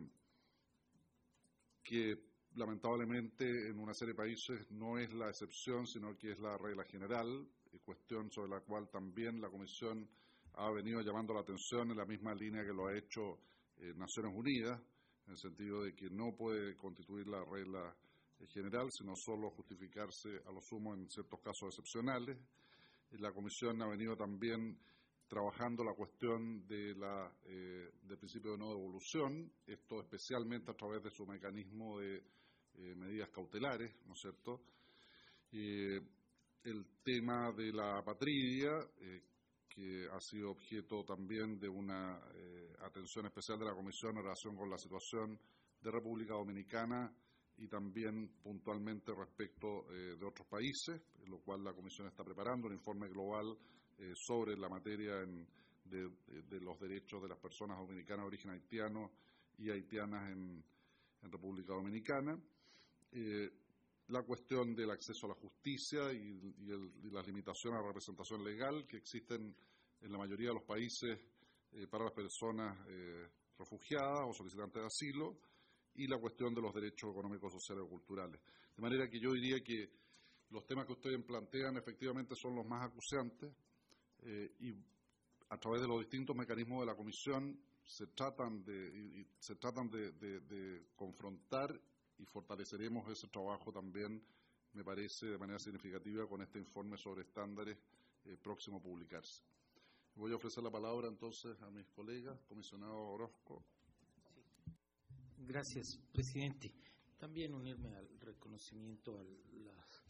que lamentablemente en una serie de países no es la excepción, sino que es la regla general, y cuestión sobre la cual también la Comisión ha venido llamando la atención en la misma línea que lo ha hecho Eh, Naciones Unidas, en el sentido de que no puede constituir la regla eh, general, sino solo justificarse a lo sumo en ciertos casos excepcionales. Eh, la Comisión ha venido también trabajando la cuestión de la, eh, del principio de no devolución, esto especialmente a través de su mecanismo de eh, medidas cautelares, ¿no es cierto? Eh, el tema de la apatridia, eh, que ha sido objeto también de una eh, atención especial de la Comisión en relación con la situación de República Dominicana y también puntualmente respecto eh, de otros países, en lo cual la Comisión está preparando un informe global eh, sobre la materia en, de, de, de los derechos de las personas dominicanas de origen haitiano y haitianas en, en República Dominicana. Eh, la cuestión del acceso a la justicia y, y, el, y las limitaciones a la representación legal que existen en la mayoría de los países eh, para las personas eh, refugiadas o solicitantes de asilo, y la cuestión de los derechos económicos, sociales y culturales. De manera que yo diría que los temas que ustedes plantean efectivamente son los más acuciantes eh, y a través de los distintos mecanismos de la Comisión se tratan de, y, y se tratan de, de, de confrontar, y fortaleceremos ese trabajo también, me parece, de manera significativa con este informe sobre estándares eh, próximo a publicarse. Voy a ofrecer la palabra entonces a mis colegas, comisionado Orozco. Sí. Gracias, presidente. También unirme al reconocimiento a las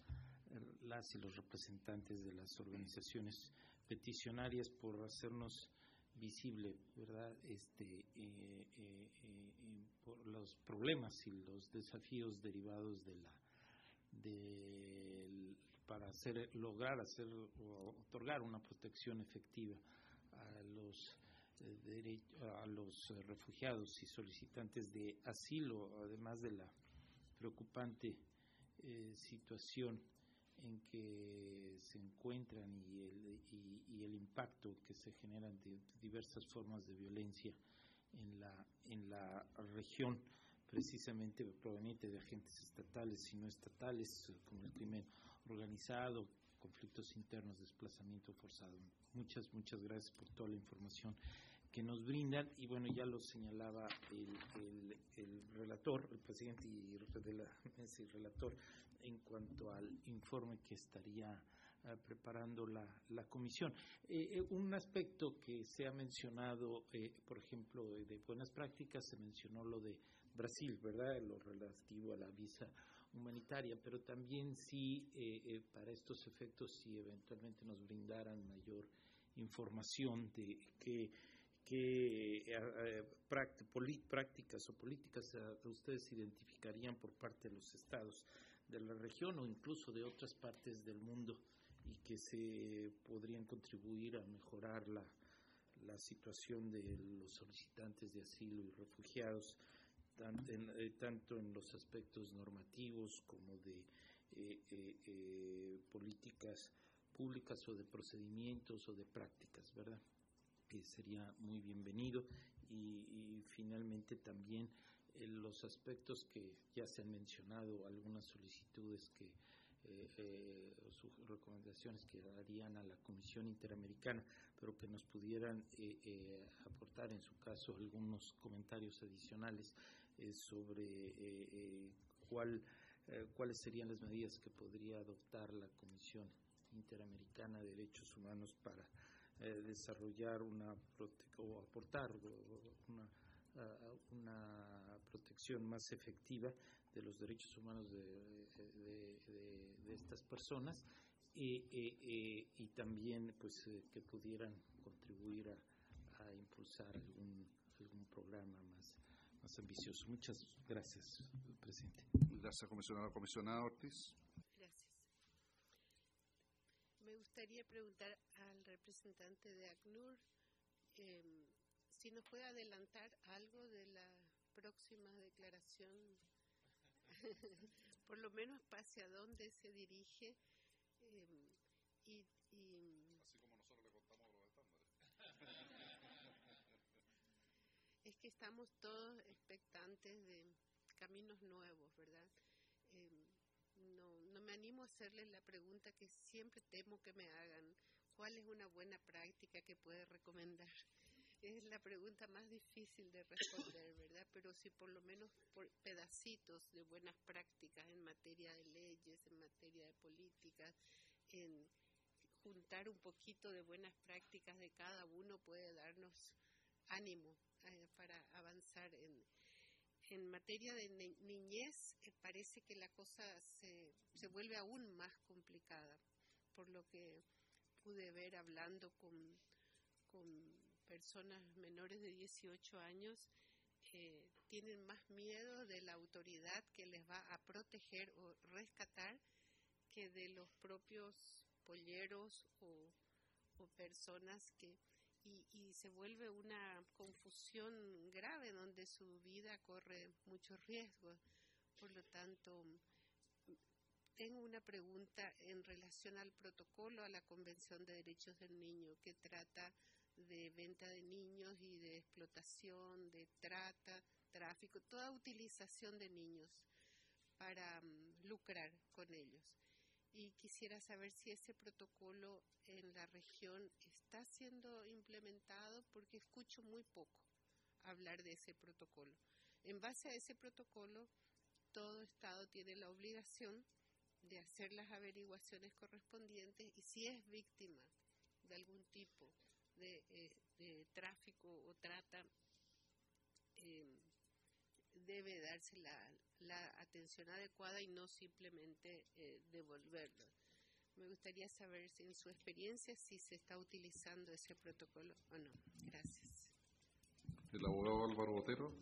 las y los representantes de las organizaciones peticionarias por hacernos visible, ¿verdad? Este, eh, eh, eh, por los problemas y los desafíos derivados de la de para hacer lograr hacer o otorgar una protección efectiva a los eh, dere, a los eh, refugiados y solicitantes de asilo, además de la preocupante eh, situación en que se encuentran y el, y, y el impacto que se generan de diversas formas de violencia en la en la región, precisamente proveniente de agentes estatales y no estatales, como el crimen organizado, conflictos internos, desplazamiento forzado. Muchas, muchas gracias por toda la información que nos brindan. Y bueno, ya lo señalaba el, el, el relator, el presidente y de la mesa y relator, en cuanto al informe que estaría uh, preparando la, la comisión. Eh, un aspecto que se ha mencionado, eh, por ejemplo, de, de buenas prácticas, se mencionó lo de Brasil, ¿verdad?, lo relativo a la visa humanitaria, pero también sí, eh, eh, para estos efectos, si eventualmente nos brindaran mayor información de qué que, eh, prácticas o políticas eh, ustedes identificarían por parte de los estados de la región o incluso de otras partes del mundo y que se podrían contribuir a mejorar la, la situación de los solicitantes de asilo y refugiados, tanto en, eh, tanto en los aspectos normativos como de eh, eh, eh, políticas públicas o de procedimientos o de prácticas, ¿verdad?, que sería muy bienvenido. Y, y finalmente también eh, los aspectos que ya se han mencionado, algunas solicitudes que eh, eh, sus recomendaciones que darían a la Comisión Interamericana, pero que nos pudieran eh, eh, aportar en su caso algunos comentarios adicionales eh, sobre eh, eh, cuál, eh, cuáles serían las medidas que podría adoptar la Comisión Interamericana de Derechos Humanos para eh, desarrollar una prote- o aportar una, uh, una protección más efectiva de los derechos humanos de, de, de, de estas personas y, y, y, y también pues eh, que pudieran contribuir a, a impulsar algún algún programa más más ambicioso. Muchas gracias, presidente. Gracias, comisionado. Comisionado Ortiz. Gracias. Me gustaría preguntar al representante de ACNUR eh, si nos puede adelantar algo de la próxima declaración, por lo menos hacia dónde se dirige eh, y, y así como nosotros le contamos los estándares. Es que estamos todos expectantes de caminos nuevos, ¿verdad? Eh, no, no me animo a hacerles la pregunta que siempre temo que me hagan: ¿cuál es una buena práctica que puede recomendar? Es la pregunta más difícil de responder, ¿verdad? Pero si por lo menos por pedacitos de buenas prácticas en materia de leyes, en materia de políticas, en juntar un poquito de buenas prácticas de cada uno puede darnos ánimo eh, para avanzar en, en materia de ni- niñez. Eh, parece que la cosa se, se vuelve aún más complicada, por lo que pude ver hablando con, con personas menores de dieciocho años. Eh, tienen más miedo de la autoridad que les va a proteger o rescatar que de los propios polleros o, o personas que Y, y se vuelve una confusión grave donde su vida corre muchos riesgos. Por lo tanto, tengo una pregunta en relación al protocolo a la Convención de Derechos del Niño, que trata de venta de niños y de explotación, de trata, tráfico, toda utilización de niños para um, lucrar con ellos. Y quisiera saber si ese protocolo en la región está siendo implementado, porque escucho muy poco hablar de ese protocolo. En base a ese protocolo, todo Estado tiene la obligación de hacer las averiguaciones correspondientes y si es víctima de algún tipo de, eh, de tráfico o trata, eh, debe darse la, la atención adecuada y no simplemente eh, devolverlo. me gustaría saber si en su experiencia si se está utilizando ese protocolo o no. Gracias. El abogado Álvaro Botero.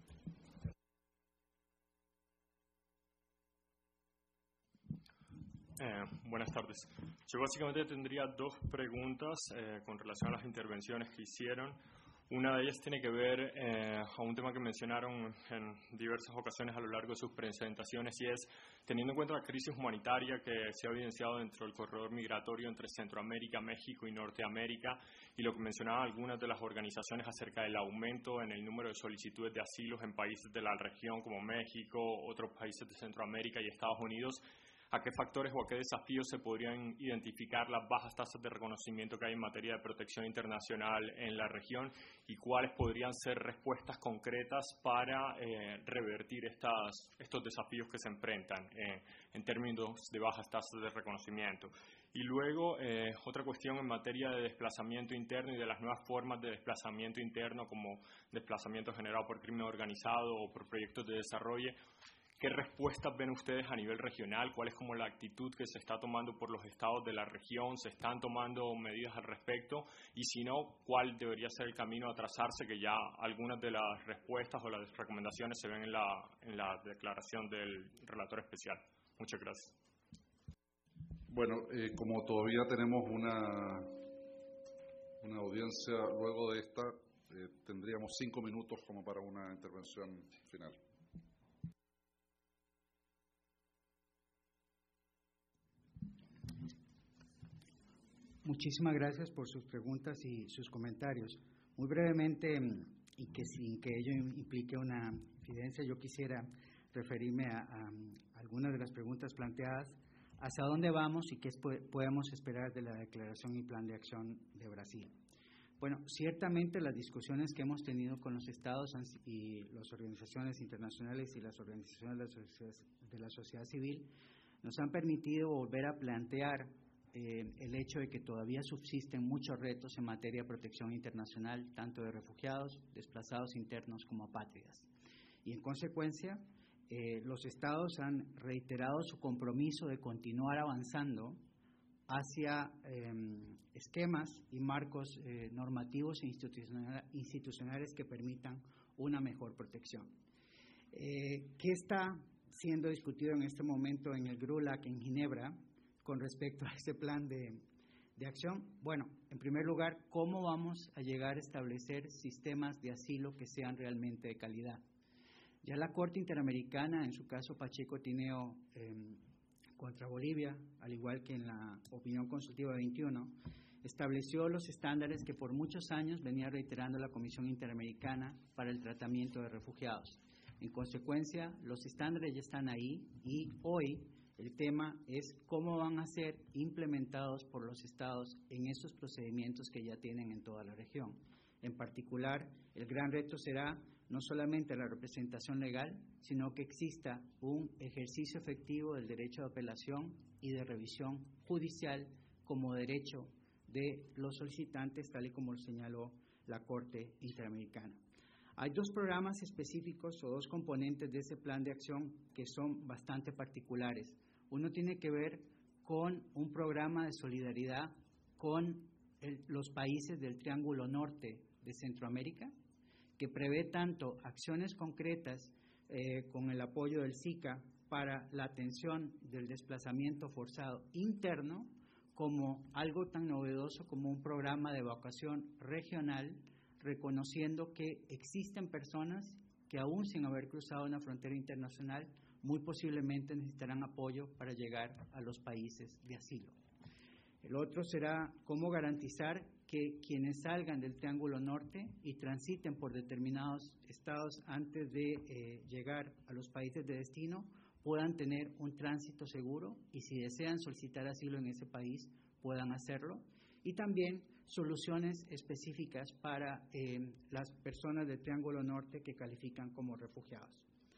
Eh, buenas tardes. Yo básicamente tendría dos preguntas eh, con relación a las intervenciones que hicieron. Una de ellas tiene que ver eh, a un tema que mencionaron en diversas ocasiones a lo largo de sus presentaciones, y es, teniendo en cuenta la crisis humanitaria que se ha evidenciado dentro del corredor migratorio entre Centroamérica, México y Norteamérica, y lo que mencionaban algunas de las organizaciones acerca del aumento en el número de solicitudes de asilos en países de la región como México, otros países de Centroamérica y Estados Unidos, ¿a qué factores o a qué desafíos se podrían identificar las bajas tasas de reconocimiento que hay en materia de protección internacional en la región, y cuáles podrían ser respuestas concretas para eh, revertir estas, estos desafíos que se enfrentan eh, en términos de bajas tasas de reconocimiento? Y luego, eh, otra cuestión en materia de desplazamiento interno y de las nuevas formas de desplazamiento interno, como desplazamiento generado por crimen organizado o por proyectos de desarrollo. ¿Qué respuestas ven ustedes a nivel regional? ¿Cuál es como la actitud que se está tomando por los estados de la región? ¿Se están tomando medidas al respecto? Y si no, ¿cuál debería ser el camino a trazarse? Que ya algunas de las respuestas o las recomendaciones se ven en la, en la declaración del relator especial. Muchas gracias. Bueno, eh, como todavía tenemos una, una audiencia luego de esta, eh, tendríamos cinco minutos como para una intervención final. Muchísimas gracias por sus preguntas y sus comentarios. Muy brevemente, y que sin que ello implique una evidencia, yo quisiera referirme a, a algunas de las preguntas planteadas. ¿Hacia dónde vamos y qué podemos esperar de la declaración y plan de acción de Brasil? Bueno, ciertamente las discusiones que hemos tenido con los estados y las organizaciones internacionales y las organizaciones de la sociedad, de la sociedad civil nos han permitido volver a plantear Eh, el hecho de que todavía subsisten muchos retos en materia de protección internacional, tanto de refugiados, desplazados internos como apátridas. Y en consecuencia, eh, los estados han reiterado su compromiso de continuar avanzando hacia eh, esquemas y marcos eh, normativos e institucional, institucionales que permitan una mejor protección. Eh, ¿Qué está siendo discutido en este momento en el GRULAC en Ginebra con respecto a este plan de, de acción? Bueno, en primer lugar, ¿cómo vamos a llegar a establecer sistemas de asilo que sean realmente de calidad? Ya la Corte Interamericana, en su caso Pacheco Tineo eh, contra Bolivia, al igual que en la opinión consultiva veintiuno, estableció los estándares que por muchos años venía reiterando la Comisión Interamericana para el tratamiento de refugiados. En consecuencia, los estándares ya están ahí y hoy el tema es cómo van a ser implementados por los estados en esos procedimientos que ya tienen en toda la región. En particular, el gran reto será no solamente la representación legal, sino que exista un ejercicio efectivo del derecho de apelación y de revisión judicial como derecho de los solicitantes, tal y como lo señaló la Corte Interamericana. Hay dos programas específicos o dos componentes de ese plan de acción que son bastante particulares. Uno tiene que ver con un programa de solidaridad con el, los países del Triángulo Norte de Centroamérica, que prevé tanto acciones concretas eh, con el apoyo del SICA para la atención del desplazamiento forzado interno, como algo tan novedoso como un programa de evacuación regional, reconociendo que existen personas que aún sin haber cruzado una frontera internacional muy posiblemente necesitarán apoyo para llegar a los países de asilo. El otro será cómo garantizar que quienes salgan del Triángulo Norte y transiten por determinados estados antes de eh, llegar a los países de destino puedan tener un tránsito seguro y si desean solicitar asilo en ese país puedan hacerlo. Y también soluciones específicas para eh, las personas del Triángulo Norte que califican como refugiados.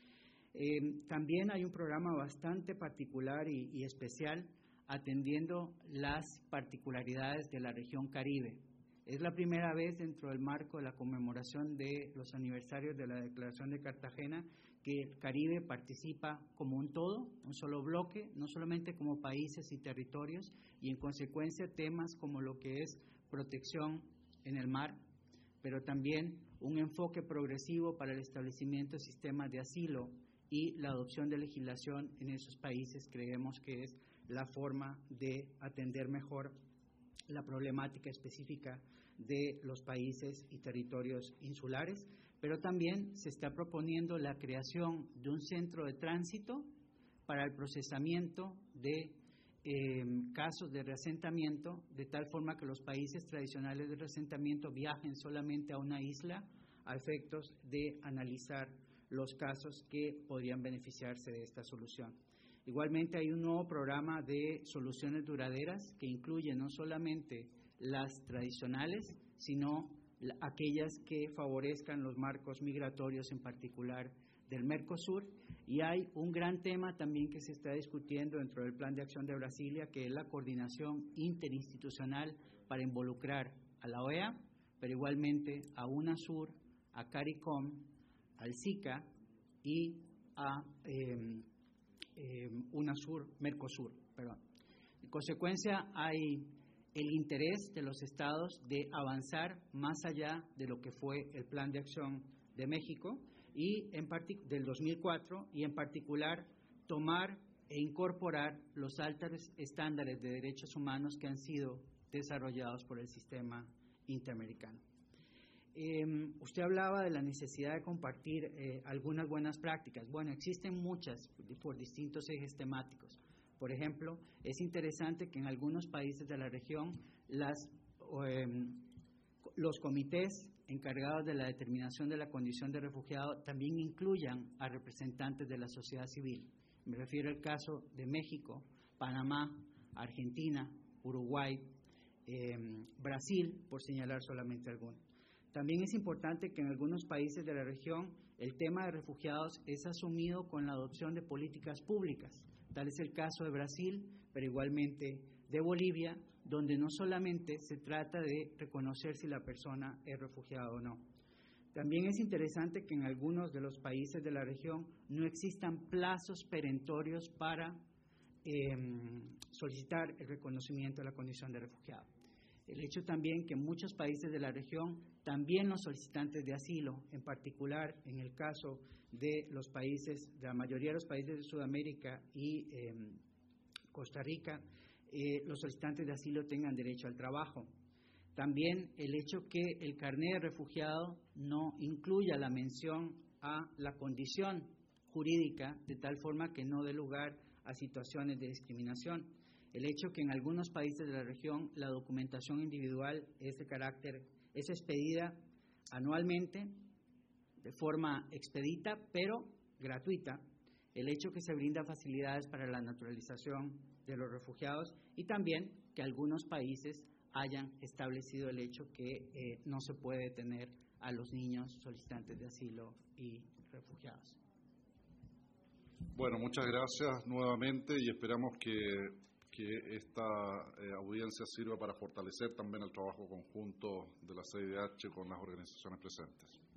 Eh, también hay un programa bastante particular y, y especial atendiendo las particularidades de la región Caribe. Es la primera vez dentro del marco de la conmemoración de los aniversarios de la Declaración de Cartagena que el Caribe participa como un todo, un solo bloque, no solamente como países y territorios, y en consecuencia temas como lo que es protección en el mar, pero también un enfoque progresivo para el establecimiento de sistemas de asilo y la adopción de legislación en esos países. Creemos que es la forma de atender mejor la problemática específica de los países y territorios insulares, pero también se está proponiendo la creación de un centro de tránsito para el procesamiento de eh, casos de reasentamiento, de tal forma que los países tradicionales de reasentamiento viajen solamente a una isla a efectos de analizar los casos que podrían beneficiarse de esta solución. Igualmente hay un nuevo programa de soluciones duraderas que incluye no solamente las tradicionales, sino aquellas que favorezcan los marcos migratorios, en particular del Mercosur, y hay un gran tema también que se está discutiendo dentro del Plan de Acción de Brasilia, que es la coordinación interinstitucional para involucrar a la O E A, pero igualmente a UNASUR, a CARICOM, al SICA y a eh, eh, UNASUR, Mercosur, perdón. En consecuencia, hay el interés de los estados de avanzar más allá de lo que fue el Plan de Acción de México y en del dos mil cuatro, y en particular tomar e incorporar los altos estándares de derechos humanos que han sido desarrollados por el sistema interamericano. Eh, usted hablaba de la necesidad de compartir eh, algunas buenas prácticas. Bueno, existen muchas por distintos ejes temáticos. Por ejemplo, es interesante que en algunos países de la región las, eh, los comités encargados de la determinación de la condición de refugiado también incluyan a representantes de la sociedad civil. Me refiero al caso de México, Panamá, Argentina, Uruguay, eh, Brasil, por señalar solamente algunos. También es importante que en algunos países de la región el tema de refugiados es asumido con la adopción de políticas públicas. Tal es el caso de Brasil, pero igualmente de Bolivia, donde no solamente se trata de reconocer si la persona es refugiada o no. También es interesante que en algunos de los países de la región no existan plazos perentorios para eh, solicitar el reconocimiento de la condición de refugiado. El hecho también que en muchos países de la región, también los solicitantes de asilo, en particular en el caso de los países, de la mayoría de los países de Sudamérica y eh, Costa Rica, eh, los solicitantes de asilo tengan derecho al trabajo. También el hecho que el carnet de refugiado no incluya la mención a la condición jurídica, de tal forma que no dé lugar a situaciones de discriminación. El hecho que en algunos países de la región la documentación individual es de carácter, es expedida anualmente, de forma expedita, pero gratuita. El hecho que se brinda facilidades para la naturalización de los refugiados y también que algunos países hayan establecido el hecho que eh, no se puede detener a los niños solicitantes de asilo y refugiados. Bueno, muchas gracias nuevamente y esperamos que, que esta eh, audiencia sirva para fortalecer también el trabajo conjunto de la C I D H con las organizaciones presentes.